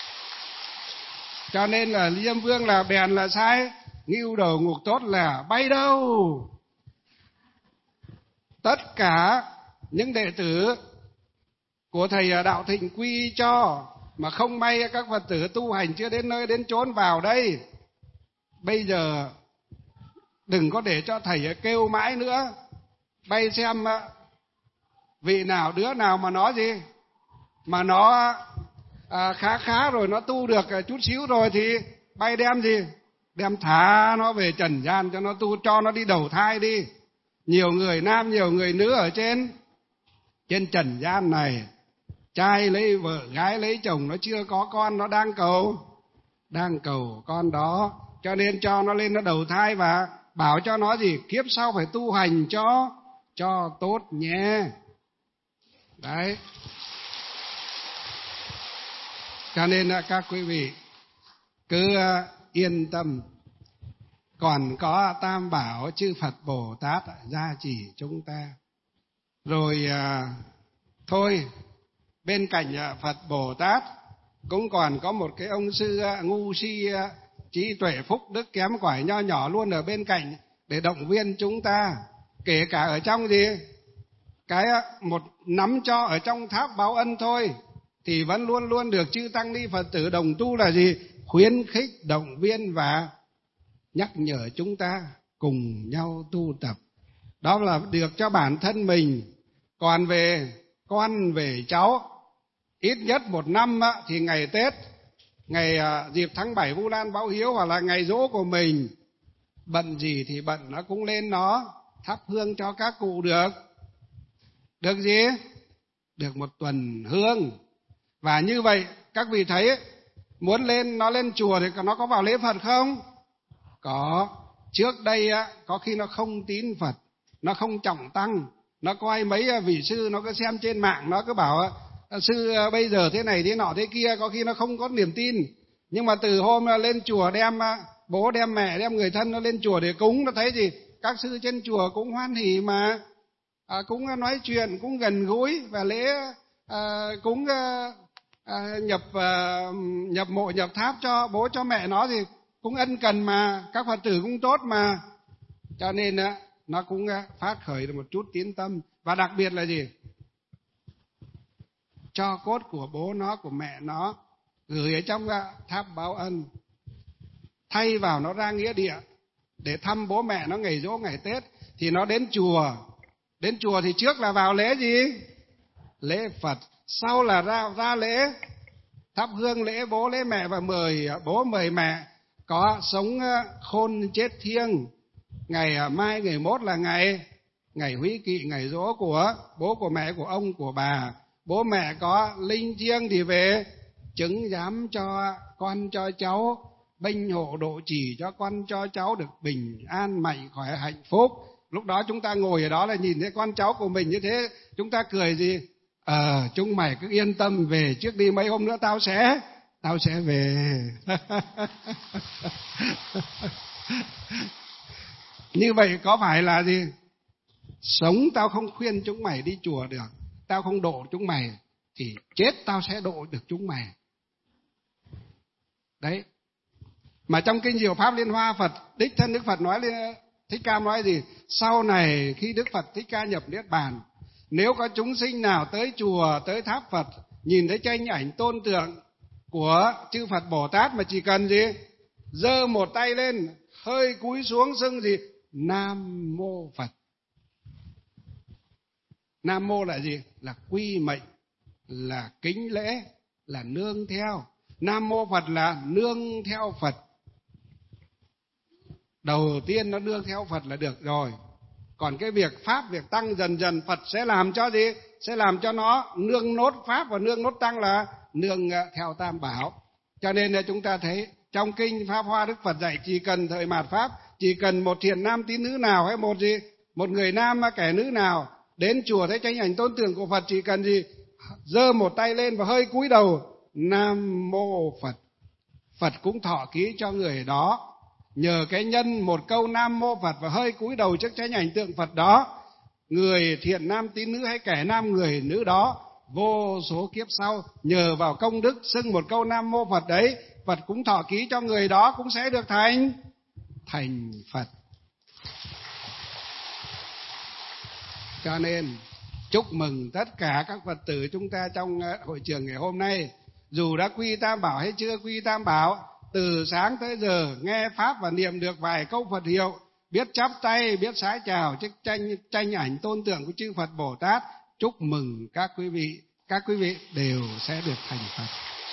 Cho nên là Diêm Vương là bèn là sai, ngưu đầu ngục tốt là bay đâu. Tất cả những đệ tử của thầy Đạo Thịnh quy cho, mà không may các Phật tử tu hành chưa đến nơi đến chốn vào đây. Bây giờ đừng có để cho thầy kêu mãi nữa. Bay xem vị nào, đứa nào mà nó gì, mà nó à, khá khá rồi, nó tu được chút xíu rồi, thì bay đem gì, đem thả nó về trần gian cho nó tu, cho nó đi đầu thai đi. Nhiều người nam, nhiều người nữ ở trên trên trần gian này, trai lấy vợ, gái lấy chồng, nó chưa có con, nó đang cầu đang cầu con đó. Cho nên cho nó lên nó đầu thai và bảo cho nó gì, kiếp sau phải tu hành cho cho tốt nhé. Đấy. Cho nên các quý vị cứ yên tâm, còn có Tam Bảo chư Phật Bồ Tát gia trì chúng ta. Rồi à, thôi, bên cạnh Phật Bồ Tát cũng còn có một cái ông sư ngu si trí tuệ phúc đức kém cỏi nho nhỏ luôn ở bên cạnh, để động viên chúng ta, kể cả ở trong gì cái một nắm cho ở trong tháp báo ân thôi thì vẫn luôn luôn được chư tăng ni Phật tử đồng tu là gì? Khuyến khích, động viên và nhắc nhở chúng ta cùng nhau tu tập. Đó là được cho bản thân mình. Còn về con, về cháu, ít nhất một năm thì ngày Tết, ngày dịp tháng bảy Vu Lan báo hiếu hoặc là ngày giỗ của mình, bận gì thì bận, nó cũng lên nó thắp hương cho các cụ được. Được gì? Được một tuần hương. Và như vậy các vị thấy muốn lên nó lên chùa thì nó có vào lễ Phật không? Có. Trước đây có khi nó không tín Phật, nó không trọng tăng, nó coi mấy vị sư, nó cứ xem trên mạng, nó cứ bảo sư bây giờ thế này thế nọ thế kia, có khi nó không có niềm tin. Nhưng mà từ hôm lên chùa đem bố đem mẹ đem người thân nó lên chùa để cúng, nó thấy gì? Các sư trên chùa cũng hoan hỉ mà, à, cũng nói chuyện, cũng gần gũi, và lễ à, cũng à, à, nhập à, nhập mộ nhập tháp cho bố cho mẹ nó thì cũng ân cần mà, các Phật tử cũng tốt mà. Cho nên nó cũng phát khởi được một chút tín tâm. Và đặc biệt là gì? Cho cốt của bố nó, của mẹ nó gửi ở trong tháp báo ân, thay vào nó ra nghĩa địa để thăm bố mẹ nó ngày giỗ ngày Tết, thì nó đến chùa. Đến chùa thì trước là vào lễ gì? Lễ Phật. Sau là ra, ra lễ thắp hương, lễ bố lễ mẹ, và mời bố mời mẹ có sống khôn chết thiêng. Ngày mai ngày mốt là ngày ngày húy kỵ, ngày giỗ của bố của mẹ của ông của bà. Bố mẹ có linh thiêng thì về chứng giám cho con cho cháu, bênh hộ độ trì cho con cho cháu được bình an mạnh khỏe hạnh phúc. Lúc đó chúng ta ngồi ở đó là nhìn thấy con cháu của mình như thế, chúng ta cười gì? Ờ, chúng mày cứ yên tâm, về trước đi, mấy hôm nữa tao sẽ tao sẽ về. Như vậy có phải là gì? Sống tao không khuyên chúng mày đi chùa được, tao không độ chúng mày, thì chết tao sẽ độ được chúng mày. Đấy. Mà trong kinh Diệu Pháp Liên Hoa, Phật đích thân Đức Phật nói, Thích Ca nói gì? Sau này khi Đức Phật Thích Ca nhập Niết Bàn, nếu có chúng sinh nào tới chùa, tới tháp Phật, nhìn thấy tranh ảnh tôn tượng của chư Phật Bồ Tát mà chỉ cần gì? Giơ một tay lên, hơi cúi xuống xưng gì? Nam Mô Phật. Nam Mô là gì? Là quy mệnh, là kính lễ, là nương theo. Nam Mô Phật là nương theo Phật. Đầu tiên nó nương theo Phật là được rồi. Còn cái việc Pháp, việc Tăng dần dần Phật sẽ làm cho gì? Sẽ làm cho nó nương nốt Pháp và nương nốt Tăng là nương theo Tam Bảo. Cho nên là chúng ta thấy trong kinh Pháp Hoa Đức Phật dạy chỉ cần thời mạt Pháp, chỉ cần một thiện nam tín nữ nào hay một gì? Một người nam kẻ nữ nào đến chùa thấy tranh ảnh tôn tượng của Phật, chỉ cần gì? Giơ một tay lên và hơi cúi đầu, Nam Mô Phật. Phật cũng thọ ký cho người đó. Nhờ cái nhân một câu Nam Mô Phật và hơi cúi đầu trước tranh ảnh tượng Phật đó, người thiện nam tín nữ hay kẻ nam người nữ đó vô số kiếp sau nhờ vào công đức xưng một câu Nam Mô Phật đấy, Phật cũng thọ ký cho người đó cũng sẽ được thành thành Phật. Cho nên chúc mừng tất cả các Phật tử chúng ta trong hội trường ngày hôm nay, dù đã quy Tam Bảo hay chưa quy Tam Bảo, từ sáng tới giờ nghe Pháp và niệm được vài câu Phật hiệu, biết chắp tay, biết sái chào chiếc tranh, tranh ảnh tôn tượng của chư Phật Bồ Tát, chúc mừng các quý vị, các quý vị đều sẽ được thành Phật.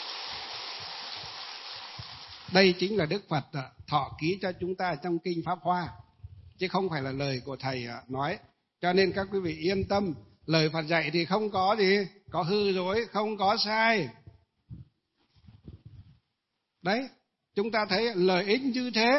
Đây chính là Đức Phật thọ ký cho chúng ta trong kinh Pháp Hoa, chứ không phải là lời của Thầy nói. Cho nên các quý vị yên tâm, lời Phật dạy thì không có gì, có hư dối, không có sai. Đấy, chúng ta thấy lợi ích như thế.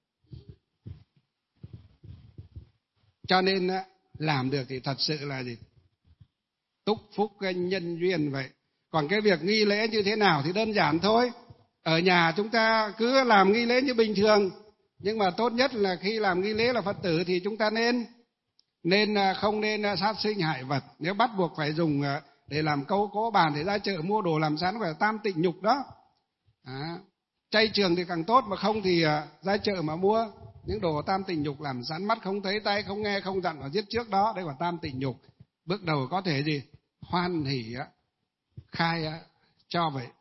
Cho nên làm được thì thật sự là gì? Túc phúc nhân duyên vậy. Còn cái việc nghi lễ như thế nào thì đơn giản thôi. Ở nhà chúng ta cứ làm nghi lễ như bình thường, nhưng mà tốt nhất là khi làm nghi lễ là Phật tử thì chúng ta nên nên không nên sát sinh hại vật. Nếu bắt buộc phải dùng để làm câu cố bàn thì ra chợ mua đồ làm sẵn, phải tam tịnh nhục đó. À, chay trường thì càng tốt, mà không thì ra chợ mà mua. những đồ tam tình nhục làm sẵn, mắt không thấy, tay không nghe, không dặn và giết trước đó, đây là tam tình nhục. Bước đầu có thể gì? Hoan hỉ khai cho vậy.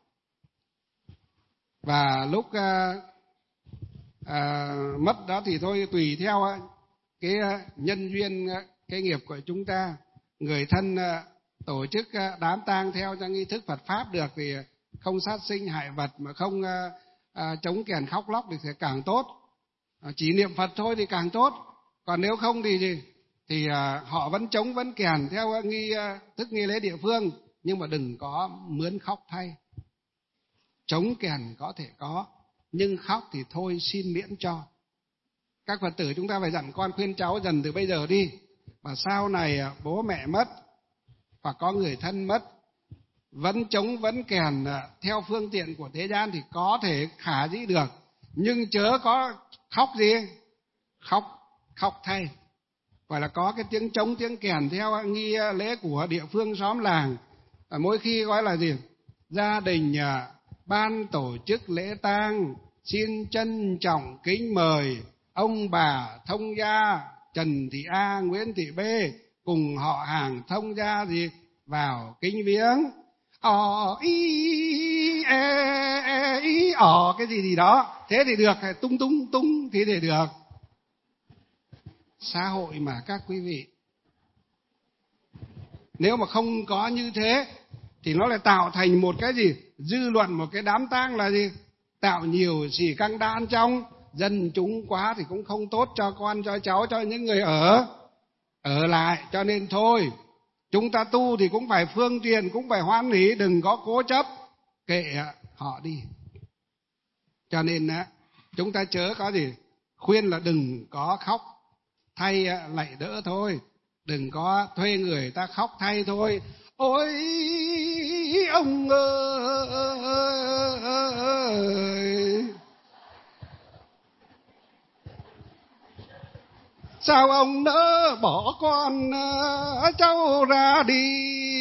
Và lúc à, à, mất đó thì thôi tùy theo cái nhân duyên, cái nghiệp của chúng ta. Người thân tổ chức đám tang theo cho nghi thức Phật pháp được thì không sát sinh hại vật, mà không à, à, chống kèn khóc lóc thì sẽ càng tốt. À, chỉ niệm Phật thôi thì càng tốt. Còn nếu không thì gì? Thì à, họ vẫn chống vẫn kèn theo nghi à, thức nghi lễ địa phương, nhưng mà đừng có mướn khóc thay. Chống kèn có thể có, nhưng khóc thì thôi xin miễn cho. Các Phật tử chúng ta phải dặn con khuyên cháu dần từ bây giờ đi. Mà sau này bố mẹ mất hoặc có người thân mất, vẫn chống vẫn kèn theo phương tiện của thế gian thì có thể khả dĩ được, nhưng chớ có khóc gì? Khóc, khóc thay. Gọi là có cái tiếng trống tiếng kèn theo nghi lễ của địa phương xóm làng. Mỗi khi gọi là gì? Gia đình ban tổ chức lễ tang, xin trân trọng kính mời ông bà thông gia Trần Thị A, Nguyễn Thị B cùng họ hàng thông gia gì vào kính viếng. Ờ ý ê ê ý ờ cái gì gì đó, thế thì được, tung tung tung thì để được. Xã hội mà các quý vị, nếu mà không có như thế thì nó lại tạo thành một cái gì? Dư luận một cái đám tang là gì? Tạo nhiều xì căng đan trong dân chúng quá thì cũng không tốt cho con, cho cháu, cho những người ở ở lại. Cho nên thôi, chúng ta tu thì cũng phải phương tiện, cũng phải hoan hỉ, đừng có cố chấp, kệ họ đi. Cho nên chúng ta chớ có gì? Khuyên là đừng có khóc thay lạy đỡ thôi, đừng có thuê người ta khóc thay thôi. Ôi ông ơi, sao ông nỡ bỏ con cháu ra đi.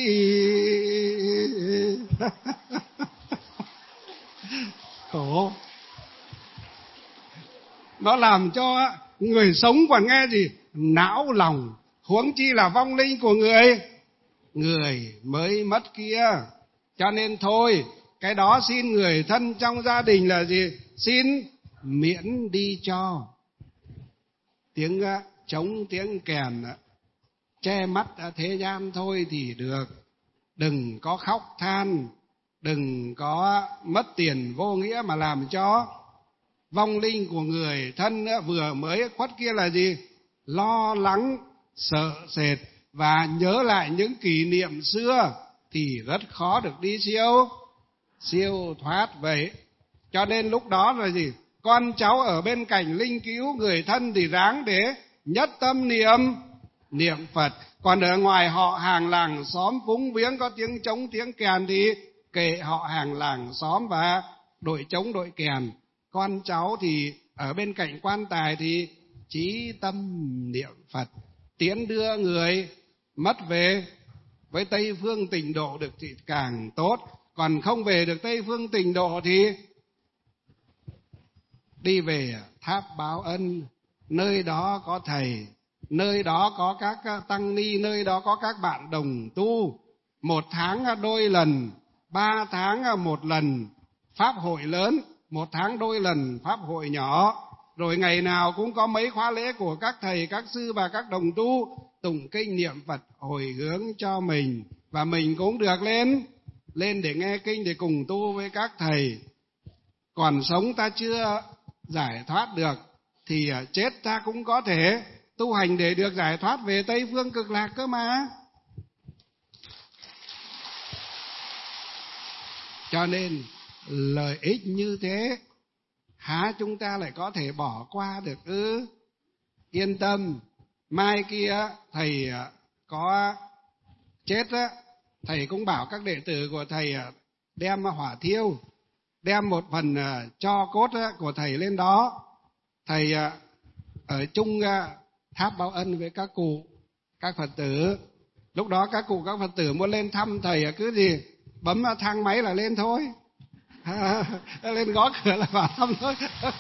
Khổ. Nó làm cho người sống còn nghe gì? Não lòng, huống chi là vong linh của người người mới mất kia. Cho nên thôi, cái đó xin người thân trong gia đình là gì? Xin miễn đi cho. Tiếng trống tiếng kèn che mắt thế gian thôi thì được. Đừng có khóc than, đừng có mất tiền vô nghĩa mà làm cho vong linh của người thân vừa mới khuất kia là gì? Lo lắng, sợ sệt và nhớ lại những kỷ niệm xưa thì rất khó được đi siêu siêu thoát vậy. Cho nên lúc đó là gì? Con cháu ở bên cạnh linh cứu người thân thì ráng để nhất tâm niệm niệm Phật. Còn ở ngoài họ hàng làng xóm phúng viếng có tiếng trống tiếng kèn thì kệ họ hàng làng xóm và đội trống đội kèn. Con cháu thì ở bên cạnh quan tài thì chí tâm niệm Phật, tiến đưa người mất về với Tây Phương Tịnh Độ được thì càng tốt. Còn không về được Tây Phương Tịnh Độ thì đi về tháp báo ân, nơi đó có thầy, nơi đó có các tăng ni, nơi đó có các bạn đồng tu. Một tháng đôi lần, ba tháng một lần pháp hội lớn, một tháng đôi lần pháp hội nhỏ. Rồi ngày nào cũng có mấy khóa lễ của các thầy, các sư và các đồng tu tụng kinh niệm Phật hồi hướng cho mình. Và mình cũng được lên lên để nghe kinh, để cùng tu với các thầy. Còn sống ta chưa giải thoát được thì chết ta cũng có thể tu hành để được giải thoát về Tây Phương Cực Lạc cơ mà. Cho nên lợi ích như thế há chúng ta lại có thể bỏ qua được ư? Yên tâm, mai kia thầy có chết á, thầy cũng bảo các đệ tử của thầy đem hỏa thiêu, đem một phần tro cốt của thầy lên đó. Thầy ở chung tháp báo ân với các cụ, các Phật tử. Lúc đó các cụ các Phật tử muốn lên thăm thầy cứ gì bấm thang máy là lên thôi. À, lên gõ cửa là vào thăm thôi.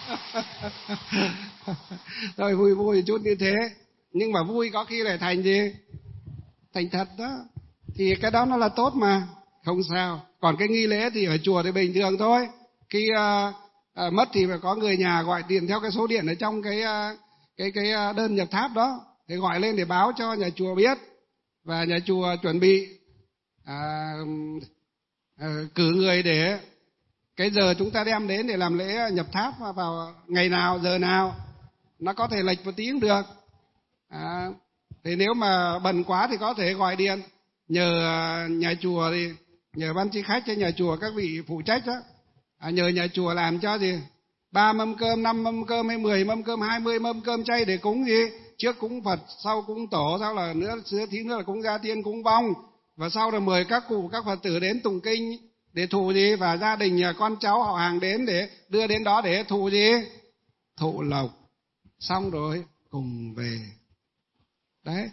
Thôi vui vui chút như thế, nhưng mà vui có khi lại thành gì? Thành thật đó. Thì cái đó nó là tốt mà, không sao. Còn cái nghi lễ thì ở chùa thì bình thường thôi. Khi uh, uh, mất thì phải có người nhà gọi điện theo cái số điện ở trong cái uh, cái cái đơn nhập tháp đó, thì gọi lên để báo cho nhà chùa biết, và nhà chùa chuẩn bị à, à, cử người để cái giờ chúng ta đem đến để làm lễ nhập tháp vào ngày nào, giờ nào. Nó có thể lệch một tí cũng được. À, thì nếu mà bận quá thì có thể gọi điện nhờ nhà chùa, thì nhờ ban chi khách cho nhà chùa, các vị phụ trách đó, à, nhờ nhà chùa làm cho gì ba mâm cơm, năm mâm cơm hay mười mâm cơm, hai mươi mâm cơm chay để cúng gì, trước cúng Phật, sau cúng tổ, sau là nữa xưa tí nữa là cúng gia tiên, cúng vong, và sau là mời các cụ các Phật tử đến tụng kinh để thụ gì, và gia đình nhà con cháu họ hàng đến để đưa đến đó để thụ gì, thụ lộc, xong rồi cùng về. Đấy.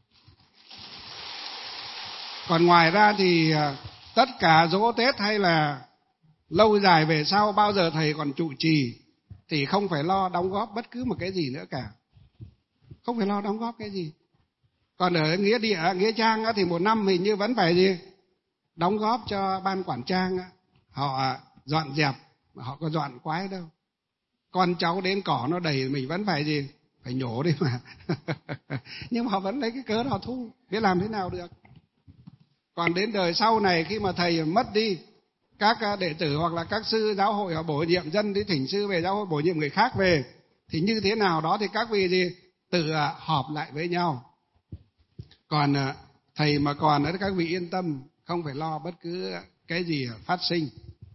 Còn ngoài ra thì tất cả dỗ Tết hay là lâu dài về sau, bao giờ thầy còn trụ trì thì không phải lo đóng góp bất cứ một cái gì nữa cả. Không phải lo đóng góp cái gì. Còn ở nghĩa địa, nghĩa trang thì một năm hình như vẫn phải gì, đóng góp cho ban quản trang, họ dọn dẹp, họ có dọn quái đâu. Con cháu đến cỏ nó đầy mình vẫn phải gì, phải nhổ đi mà. Nhưng mà họ vẫn lấy cái cớ họ thu, biết làm thế nào được. Còn đến đời sau này khi mà thầy mất đi, các đệ tử hoặc là các sư giáo hội họ bổ nhiệm dân đi, thỉnh sư về giáo hội bổ nhiệm người khác về, thì như thế nào đó thì các vị gì tự họp lại với nhau. Còn thầy mà còn thì các vị yên tâm, không phải lo bất cứ cái gì phát sinh.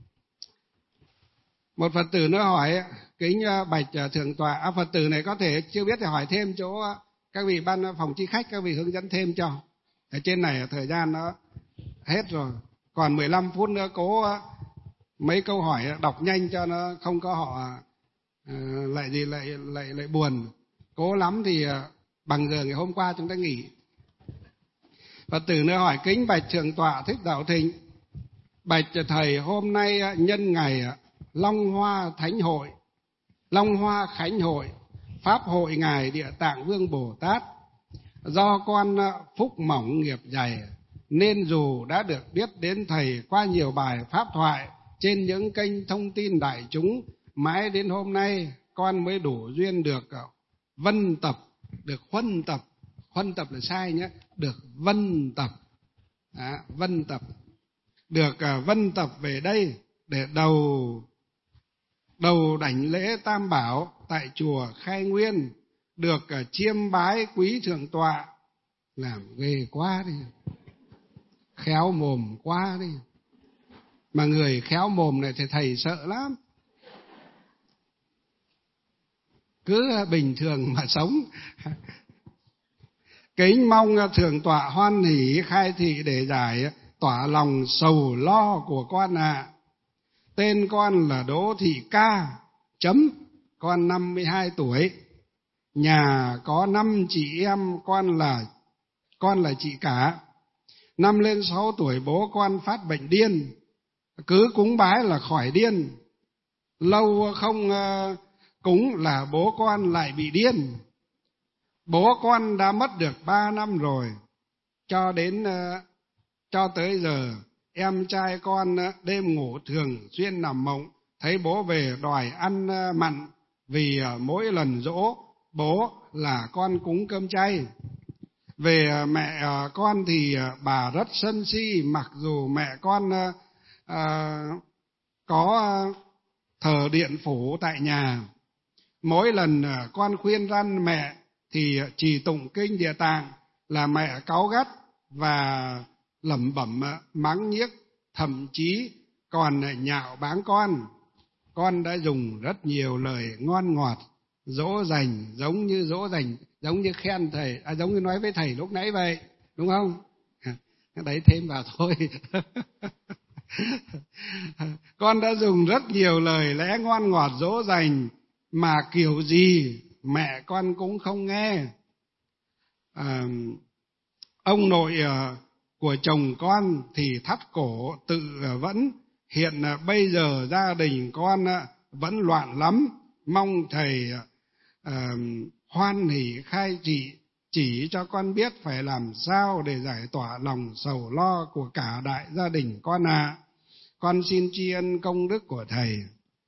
Một Phật tử nữa hỏi: kính bạch thượng tọa, à, Phật tử này có thể chưa biết thì hỏi thêm chỗ các vị ban phòng chi khách, các vị hướng dẫn thêm cho. Ở trên này thời gian nó hết rồi, còn mười lăm phút nữa, cố mấy câu hỏi đọc nhanh cho nó không có họ uh, lại gì lại lại lại buồn. Cố lắm thì uh, bằng giờ ngày hôm qua chúng ta nghỉ. Phật tử nữa hỏi: kính bạch thượng tọa Thích Đạo Thịnh, bạch thầy, hôm nay nhân ngày Long Hoa Thánh Hội, Long Hoa Khánh Hội, Pháp hội ngài Địa Tạng Vương Bồ Tát, do con phúc mỏng nghiệp dày nên dù đã được biết đến thầy qua nhiều bài pháp thoại trên những kênh thông tin đại chúng, mãi đến hôm nay con mới đủ duyên được vân tập, được huân tập, huân tập là sai nhé, được vân tập, à, vân tập, được uh, vân tập về đây để đầu đầu đảnh lễ Tam Bảo tại chùa Khai Nguyên, được uh, chiêm bái quý thượng tọa. Làm ghê quá đi, khéo mồm quá đi. Mà người khéo mồm này thì thầy sợ lắm. Cứ bình thường mà sống. Kính mong thượng tọa hoan hỷ khai thị để giải tỏa lòng sầu lo của con ạ. À. Tên con là Đỗ Thị Ca, chấm, con năm mươi hai tuổi. Nhà có năm chị em, con là con là chị cả. Năm lên sáu tuổi bố con phát bệnh điên, cứ cúng bái là khỏi điên. Lâu không uh, cúng là bố con lại bị điên. Bố con đã mất được ba năm rồi, cho đến uh, cho tới giờ em trai con uh, đêm ngủ thường xuyên nằm mộng, thấy bố về đòi ăn uh, mặn, vì uh, mỗi lần giỗ bố là con cúng cơm chay. Về uh, mẹ uh, con thì uh, bà rất sân si, mặc dù mẹ con uh, uh, có uh, thờ điện phủ tại nhà. Mỗi lần uh, con khuyên răn mẹ thì uh, chỉ tụng kinh Địa Tạng là mẹ cáu gắt và lẩm bẩm uh, mắng nhiếc, thậm chí còn uh, nhạo báng con. Con đã dùng rất nhiều lời ngon ngọt dỗ dành, giống như dỗ dành, giống như khen thầy, à, giống như nói với thầy lúc nãy vậy, đúng không? Cái đấy thêm vào thôi. Con đã dùng rất nhiều lời lẽ ngon ngọt dỗ dành, mà kiểu gì mẹ con cũng không nghe. À, ông nội uh, của chồng con thì thắt cổ tự uh, vẫn, hiện bây giờ gia đình con vẫn loạn lắm, mong thầy uh, hoan hỷ khai trị, chỉ cho con biết phải làm sao để giải tỏa lòng sầu lo của cả đại gia đình con ạ. À. Con xin tri ân công đức của thầy.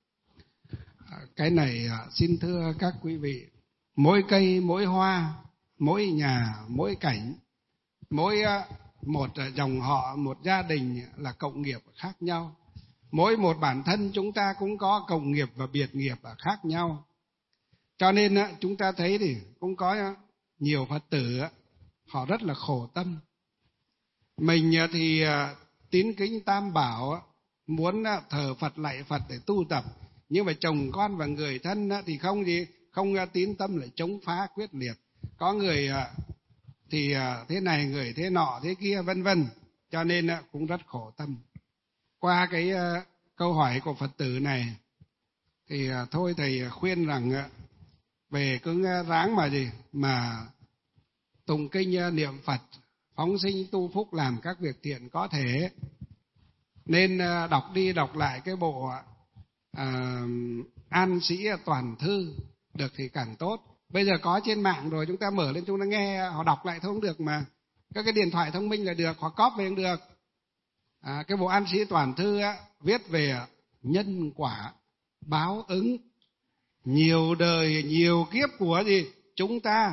Cái này xin thưa các quý vị, mỗi cây, mỗi hoa, mỗi nhà, mỗi cảnh, mỗi một dòng họ, một gia đình là cộng nghiệp khác nhau. Mỗi một bản thân chúng ta cũng có cộng nghiệp và biệt nghiệp khác nhau. Cho nên chúng ta thấy thì cũng có nhiều Phật tử họ rất là khổ tâm. Mình thì tín kính Tam Bảo, muốn thờ Phật lạy Phật để tu tập, nhưng mà chồng con và người thân thì không gì, không tín tâm, lại chống phá quyết liệt. Có người thì thế này, người thế nọ, thế kia, vân vân. Cho nên cũng rất khổ tâm. Qua cái câu hỏi của Phật tử này thì thôi thầy khuyên rằng về cứ ráng mà gì mà tụng kinh niệm Phật, phóng sinh tu phúc, làm các việc thiện có thể. Nên đọc đi đọc lại cái bộ à, An Sĩ Toàn Thư được thì càng tốt. Bây giờ có trên mạng rồi, chúng ta mở lên chúng ta nghe, họ đọc lại thôi cũng được mà. Các cái điện thoại thông minh là được, họ cóp về cũng được. À, cái bộ An Sĩ Toàn Thư á, viết về nhân quả, báo ứng, nhiều đời, nhiều kiếp của gì chúng ta.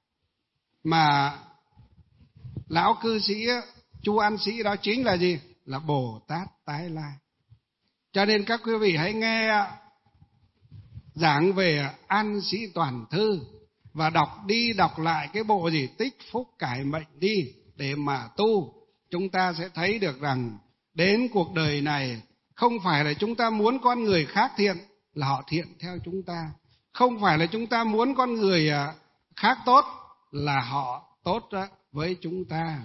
Mà lão cư sĩ Chu An Sĩ đó chính là gì? Là Bồ Tát tái lai. Cho nên các quý vị hãy nghe giảng về An Sĩ Toàn Thư và đọc đi đọc lại cái bộ gì Tích Phúc Cải Mệnh đi để mà tu. Chúng ta sẽ thấy được rằng đến cuộc đời này không phải là chúng ta muốn con người khác thiện là họ thiện theo chúng ta, không phải là chúng ta muốn con người khác tốt là họ tốt với chúng ta.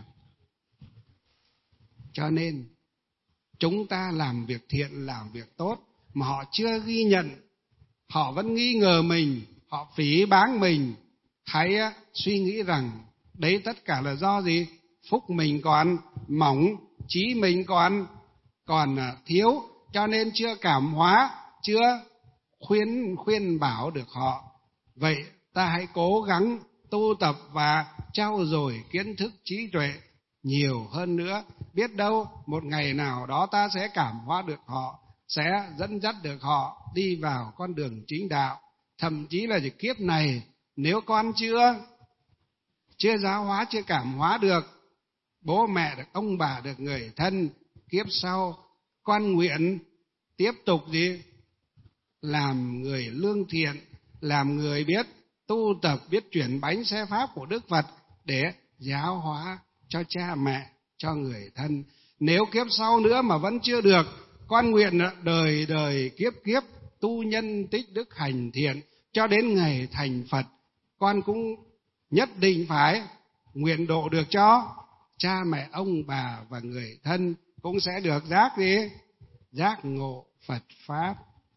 Cho nên chúng ta làm việc thiện, làm việc tốt mà họ chưa ghi nhận, họ vẫn nghi ngờ mình, họ phỉ báng mình, hãy suy nghĩ rằng đấy tất cả là do gì? Phúc mình còn mỏng, trí mình còn còn thiếu, cho nên chưa cảm hóa, chưa khuyên khuyên bảo được họ. Vậy ta hãy cố gắng tu tập và trau dồi kiến thức trí tuệ nhiều hơn nữa. Biết đâu một ngày nào đó ta sẽ cảm hóa được họ, sẽ dẫn dắt được họ đi vào con đường chính đạo. Thậm chí là kiếp này nếu con chưa chưa giáo hóa, chưa cảm hóa được bố mẹ, được ông bà, được người thân, kiếp sau con nguyện tiếp tục gì? Làm người lương thiện, làm người biết tu tập, biết chuyển bánh xe pháp của Đức Phật để giáo hóa cho cha mẹ, cho người thân. Nếu kiếp sau nữa mà vẫn chưa được, con nguyện đời đời kiếp kiếp tu nhân tích đức hành thiện cho đến ngày thành Phật. Con cũng nhất định phải nguyện độ được cho cha mẹ, ông bà và người thân cũng sẽ được giác gì? Giác ngộ Phật Pháp.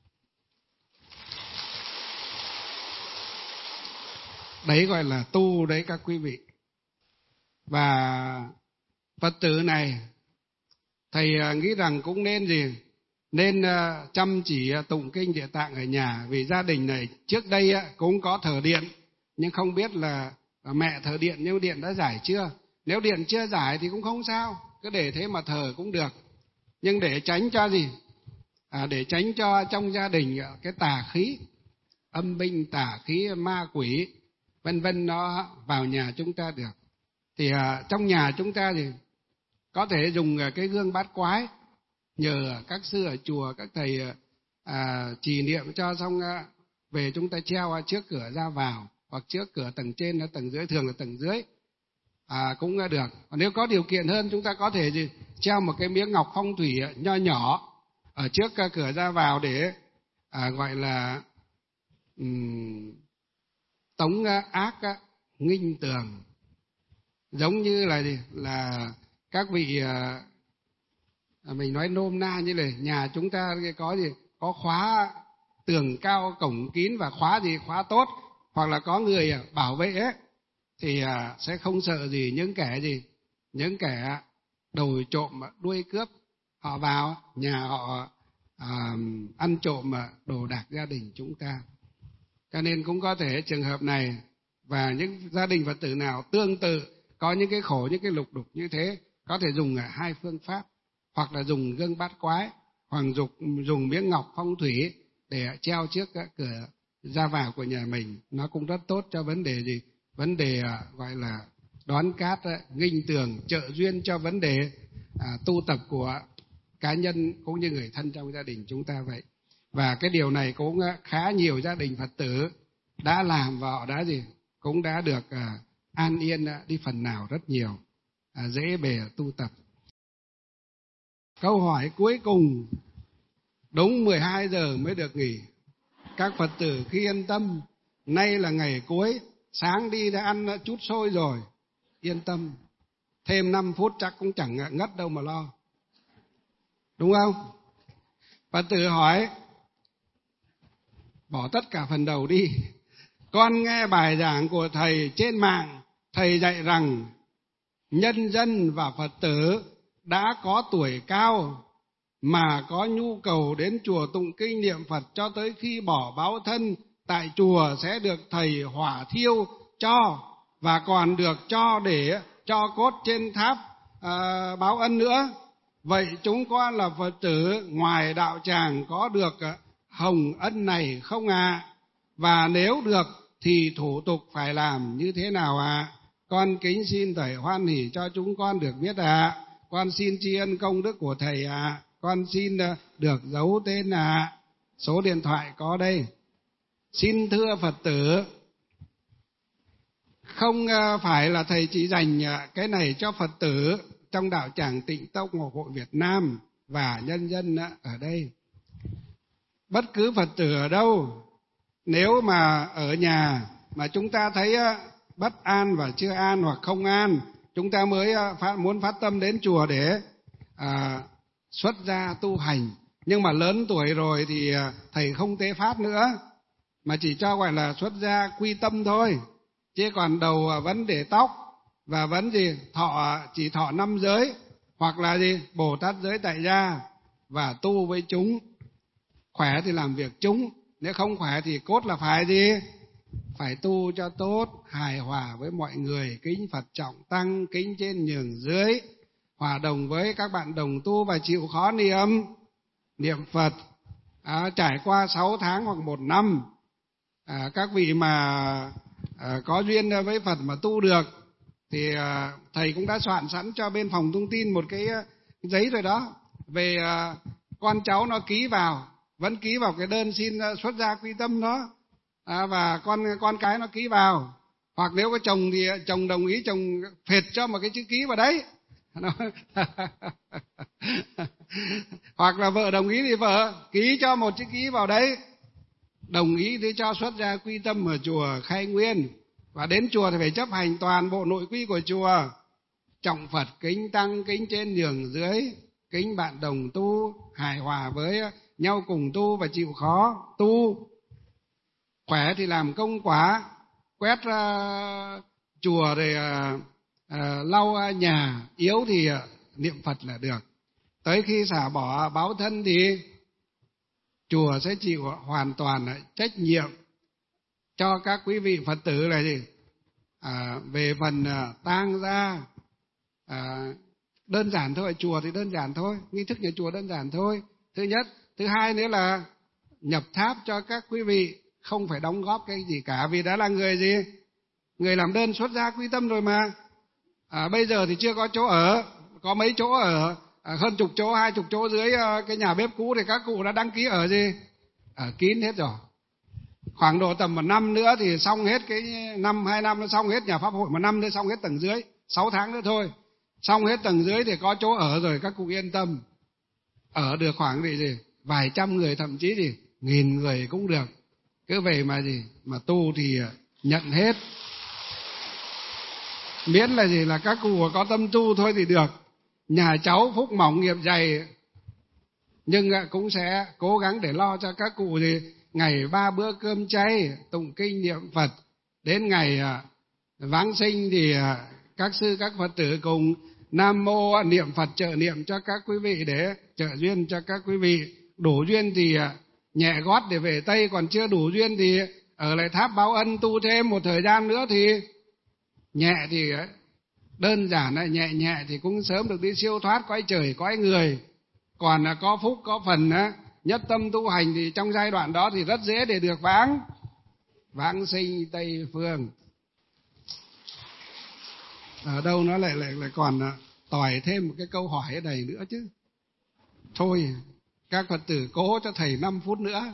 Đấy gọi là tu đấy các quý vị. Và Phật tử này thầy nghĩ rằng cũng nên gì? Nên chăm chỉ tụng kinh Địa Tạng ở nhà. Vì gia đình này trước đây cũng có thờ điện, nhưng không biết là mẹ thờ điện nhưng điện đã giải chưa. Nếu điện chưa giải thì cũng không sao, cứ để thế mà thờ cũng được. Nhưng để tránh cho gì? À, để tránh cho trong gia đình cái tà khí, âm binh, tà khí, ma quỷ vân vân nó vào nhà chúng ta được. Thì à, trong nhà chúng ta thì có thể dùng cái gương bát quái, nhờ các sư ở chùa, các thầy à, trì niệm cho xong à, về chúng ta treo trước cửa ra vào, hoặc trước cửa tầng trên là tầng dưới, thường là tầng dưới à, cũng được. Còn nếu có điều kiện hơn chúng ta có thể gì? Treo một cái miếng ngọc phong thủy nho nhỏ ở trước cửa ra vào để à, gọi là um, tống ác nghinh tường. Giống như là gì? Là các vị à, mình nói nôm na như là nhà chúng ta có gì? Có khóa tường cao, cổng kín và khóa gì? Khóa tốt, hoặc là có người bảo vệ ấy, thì à, sẽ không sợ gì những kẻ gì? Những kẻ đồi trộm, đuôi cướp họ vào nhà họ à, ăn trộm đồ đạc gia đình chúng ta. Cho nên cũng có thể trường hợp này, và những gia đình Phật tử nào tương tự có những cái khổ, những cái lục đục như thế, có thể dùng hai phương pháp, hoặc là dùng gương bát quái, hoặc dùng, dùng miếng ngọc phong thủy để treo trước các cửa ra vào của nhà mình. Nó cũng rất tốt cho vấn đề gì? Vấn đề à, gọi là đoán cát, nghinh tường, trợ duyên cho vấn đề à, tu tập của cá nhân cũng như người thân trong gia đình chúng ta vậy. Và cái điều này cũng khá nhiều gia đình Phật tử đã làm, và họ đã gì? Cũng đã được à, an yên đi phần nào rất nhiều, à, dễ bề tu tập. Câu hỏi cuối cùng, đúng mười hai giờ mới được nghỉ. Các Phật tử khi yên tâm, nay là ngày cuối, sáng đi đã ăn chút xôi rồi, yên tâm, thêm năm phút chắc cũng chẳng ngất đâu mà lo. Đúng không? Phật tử hỏi, bỏ tất cả phần đầu đi. Con nghe bài giảng của thầy trên mạng, thầy dạy rằng nhân dân và Phật tử đã có tuổi cao mà có nhu cầu đến chùa tụng kinh niệm Phật cho tới khi bỏ báo thân tại chùa sẽ được thầy hỏa thiêu cho, và còn được cho để cho cốt trên tháp à, báo ân nữa. Vậy chúng con là Phật tử ngoài đạo tràng có được hồng ân này không ạ? À? Và nếu được thì thủ tục phải làm như thế nào ạ? À? Con kính xin thầy hoan hỉ cho chúng con được biết ạ. À. Con xin tri ân công đức của thầy ạ. À. Con xin được giấu tên ạ. À. Số điện thoại có đây. Xin thưa Phật tử, không phải là thầy chỉ dành cái này cho Phật tử trong đạo tràng Tịnh Tông Ngọc Hội Việt Nam và nhân dân ở đây. Bất cứ Phật tử ở đâu, nếu mà ở nhà mà chúng ta thấy bất an và chưa an hoặc không an, chúng ta mới phát, muốn phát tâm đến chùa để à, xuất gia tu hành. Nhưng mà lớn tuổi rồi thì thầy không tế phát nữa, mà chỉ cho gọi là xuất gia quy tâm thôi. Chứ còn đầu vẫn để tóc, và vẫn gì thọ chỉ thọ năm giới, hoặc là gì Bồ Tát giới tại gia, và tu với chúng. Khỏe thì làm việc chúng, nếu không khỏe thì cốt là phải gì? Phải tu cho tốt, hài hòa với mọi người, kính Phật trọng tăng, kính trên nhường dưới, hòa đồng với các bạn đồng tu và chịu khó niệm niệm Phật. À, trải qua sáu tháng hoặc một năm, à, các vị mà à, có duyên với Phật mà tu được thì à, thầy cũng đã soạn sẵn cho bên phòng thông tin một cái, cái giấy rồi đó, về à, con cháu nó ký vào, vẫn ký vào cái đơn xin xuất gia quy tâm đó, à, và con con cái nó ký vào. Hoặc nếu có chồng thì chồng đồng ý, chồng phệt cho một cái chữ ký vào đấy. Hoặc là vợ đồng ý thì vợ ký cho một chữ ký vào đấy, đồng ý để cho xuất gia quy tâm ở chùa Khai Nguyên. Và đến chùa thì phải chấp hành toàn bộ nội quy của chùa, trọng Phật, kính tăng, kính trên nhường dưới, kính bạn đồng tu, hài hòa với nhau cùng tu và chịu khó tu. Khỏe thì làm công quả, quét uh, chùa rồi uh, uh, lau nhà, yếu thì uh, niệm Phật là được. Tới khi xả bỏ báo thân thì chùa sẽ chịu hoàn toàn trách nhiệm cho các quý vị Phật tử là gì? À, về phần uh, tang gia, à, đơn giản thôi, chùa thì đơn giản thôi, nghi thức nhà chùa đơn giản thôi. Thứ nhất. Thứ hai nữa là nhập tháp cho các quý vị, không phải đóng góp cái gì cả, vì đã là người gì? Người làm đơn xuất gia quy tâm rồi mà. À, bây giờ thì chưa có chỗ ở, có mấy chỗ ở, à, hơn chục chỗ, hai chục chỗ dưới uh, cái nhà bếp cũ thì các cụ đã đăng ký ở gì? Ở kín hết rồi. Khoảng độ tầm một năm nữa thì xong hết, cái năm, hai năm nó xong hết nhà pháp hội, một năm nữa xong hết tầng dưới, sáu tháng nữa thôi. Xong hết tầng dưới thì có chỗ ở rồi, các cụ yên tâm. Ở được khoảng gì gì? Vài trăm người, thậm chí gì nghìn người cũng được. Cứ về mà gì mà tu thì nhận hết, miễn là gì là các cụ có tâm tu thôi thì được. Nhà cháu phúc mỏng nghiệp dày, nhưng cũng sẽ cố gắng để lo cho các cụ gì ngày ba bữa cơm chay, tụng kinh niệm Phật. Đến ngày Giáng sinh thì các sư các Phật tử cùng Nam mô niệm Phật trợ niệm cho các quý vị để trợ duyên cho các quý vị. Đủ duyên thì nhẹ gót để về Tây, còn chưa đủ duyên thì ở lại tháp báo ân tu thêm một thời gian nữa. Thì nhẹ thì đơn giản là nhẹ nhẹ thì cũng sớm được đi siêu thoát cõi trời cõi người. Còn là có phúc có phần nhất tâm tu hành thì trong giai đoạn đó thì rất dễ để được vãng vãng sinh Tây phương. Ở đâu nó lại lại lại còn tỏi thêm một cái câu hỏi ở đây nữa chứ. Thôi các Phật tử cố cho thầy năm phút nữa.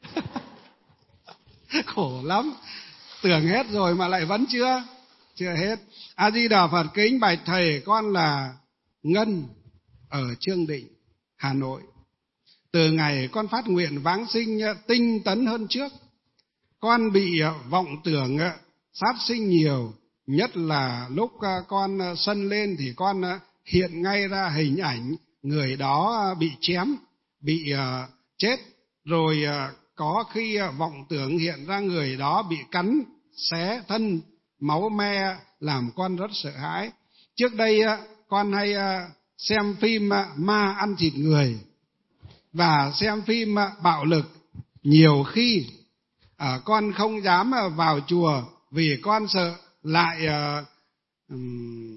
Khổ lắm, tưởng hết rồi mà lại vẫn chưa chưa hết. A Di Đà Phật. Kính bạch thầy, con là Ngân ở Chương Định, Hà Nội. Từ ngày con phát nguyện vãng sinh tinh tấn hơn trước, con bị vọng tưởng sát sinh nhiều, nhất là lúc con sân lên thì con hiện ngay ra hình ảnh người đó bị chém, bị chết, rồi có khi vọng tưởng hiện ra người đó bị cắn xé thân, máu me làm con rất sợ hãi. Trước đây con hay xem phim ma ăn thịt người và xem phim bạo lực. Nhiều khi à, con không dám vào chùa vì con sợ lại uh, um,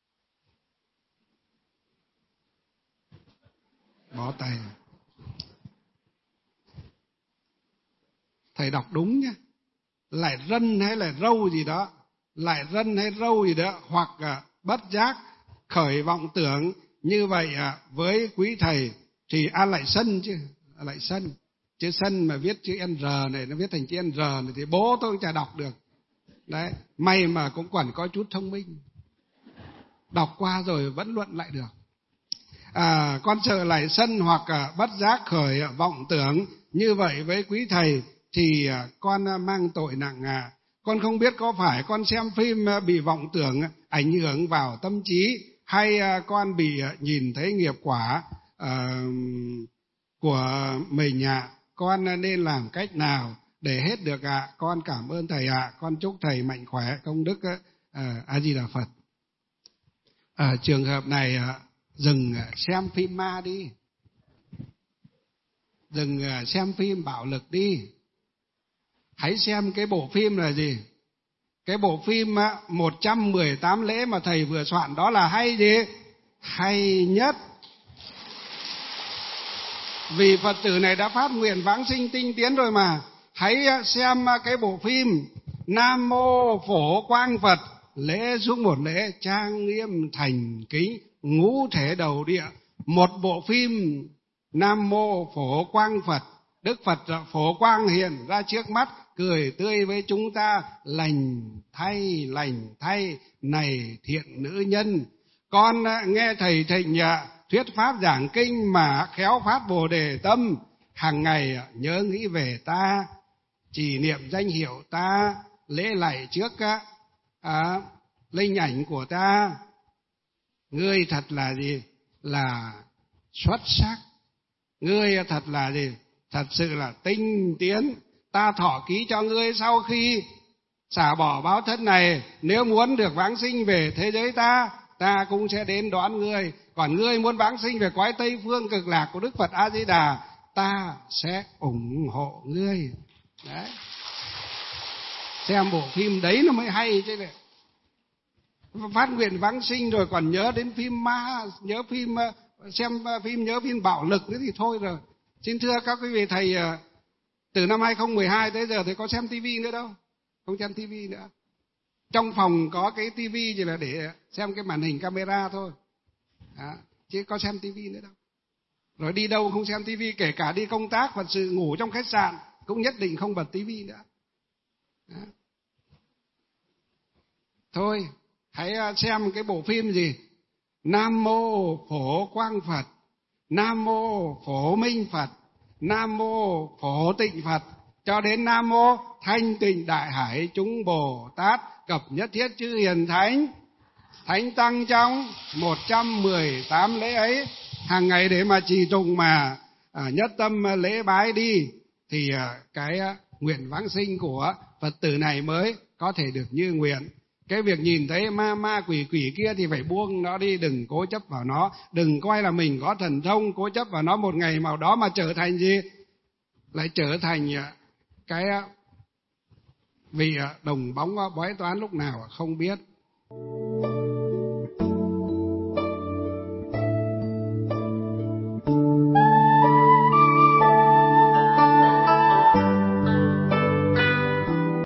bó tay. Thầy đọc đúng nhé, lại rân hay là râu gì đó, lại rân hay râu gì đó, hoặc uh, bất giác khởi vọng tưởng như vậy uh, với quý thầy thì a à, lại sân chứ, à, lại sân. Chữ sân mà viết chữ N R này, nó viết thành chữ N R này thì bố tôi cũng chả đọc được. Đấy, may mà cũng còn có chút thông minh, đọc qua rồi vẫn luận lại được. À, con sợ lại sân hoặc à, bất giác khởi à, vọng tưởng như vậy với quý thầy thì à, con à, mang tội nặng à. Con không biết có phải con xem phim à, bị vọng tưởng à, ảnh hưởng vào tâm trí, hay à, con bị à, nhìn thấy nghiệp quả à, của mình ạ. À. Con nên làm cách nào để hết được ạ? À? Con cảm ơn thầy ạ. À. Con chúc thầy mạnh khỏe, công đức à, A Di Đà Phật. À, trường hợp này à, dừng xem phim ma đi, dừng xem phim bạo lực đi. Hãy xem cái bộ phim là gì? Cái bộ phim một trăm mười tám lễ mà thầy vừa soạn đó là hay gì? Hay nhất. Vì Phật tử này đã phát nguyện vãng sinh tinh tiến rồi mà. Hãy xem cái bộ phim Nam Mô Phổ Quang Phật, lễ xuống một lễ trang nghiêm thành kính, ngũ thể đầu địa. Một bộ phim Nam Mô Phổ Quang Phật, Đức Phật Phổ Quang hiện ra trước mắt, cười tươi với chúng ta, lành thay, lành thay, này thiện nữ nhân. Con nghe thầy Thịnh thuyết pháp giảng kinh mà khéo phát Bồ Đề tâm, hàng ngày nhớ nghĩ về ta, chỉ niệm danh hiệu ta, lễ lạy trước à, linh ảnh của ta. Ngươi thật là gì? Là xuất sắc. Ngươi thật là gì? Thật sự là tinh tiến. Ta thọ ký cho ngươi sau khi xả bỏ báo thân này, nếu muốn được vãng sinh về thế giới ta, ta cũng sẽ đến đón ngươi. Còn ngươi muốn vãng sinh về cõi Tây Phương cực lạc của Đức Phật A Di Đà, ta sẽ ủng hộ ngươi. Đấy. Xem bộ phim đấy nó mới hay chứ này. Phát nguyện vãng sinh rồi còn nhớ đến phim ma, nhớ phim, xem phim, nhớ phim bạo lực nữa thì thôi rồi. Xin thưa các quý vị thầy, từ năm hai không một hai tới giờ thì có xem tivi nữa đâu, không xem tivi nữa. Trong phòng có cái tivi chỉ là để xem cái màn hình camera thôi, đó, chứ có xem tivi nữa đâu. Rồi đi đâu không xem tivi, kể cả đi công tác Phật sự ngủ trong khách sạn cũng nhất định không bật tivi nữa. Đó. Thôi, hãy xem cái bộ phim gì? Nam Mô Phổ Quang Phật, Nam Mô Phổ Minh Phật, Nam Mô Phổ Tịnh Phật, cho đến Nam Mô Thanh Tịnh Đại Hải chúng Bồ Tát, cập nhất thiết chư hiền thánh, thánh tăng trong một trăm mười tám lễ ấy, hàng ngày để mà trì tụng mà à, nhất tâm lễ bái đi, thì à, cái à, nguyện vãng sinh của Phật tử này mới có thể được như nguyện. Cái việc nhìn thấy ma ma quỷ quỷ kia thì phải buông nó đi, đừng cố chấp vào nó, đừng coi là mình có thần thông cố chấp vào nó, một ngày nào đó mà trở thành gì? Lại trở thành cái vị đồng bóng bói toán lúc nào không biết.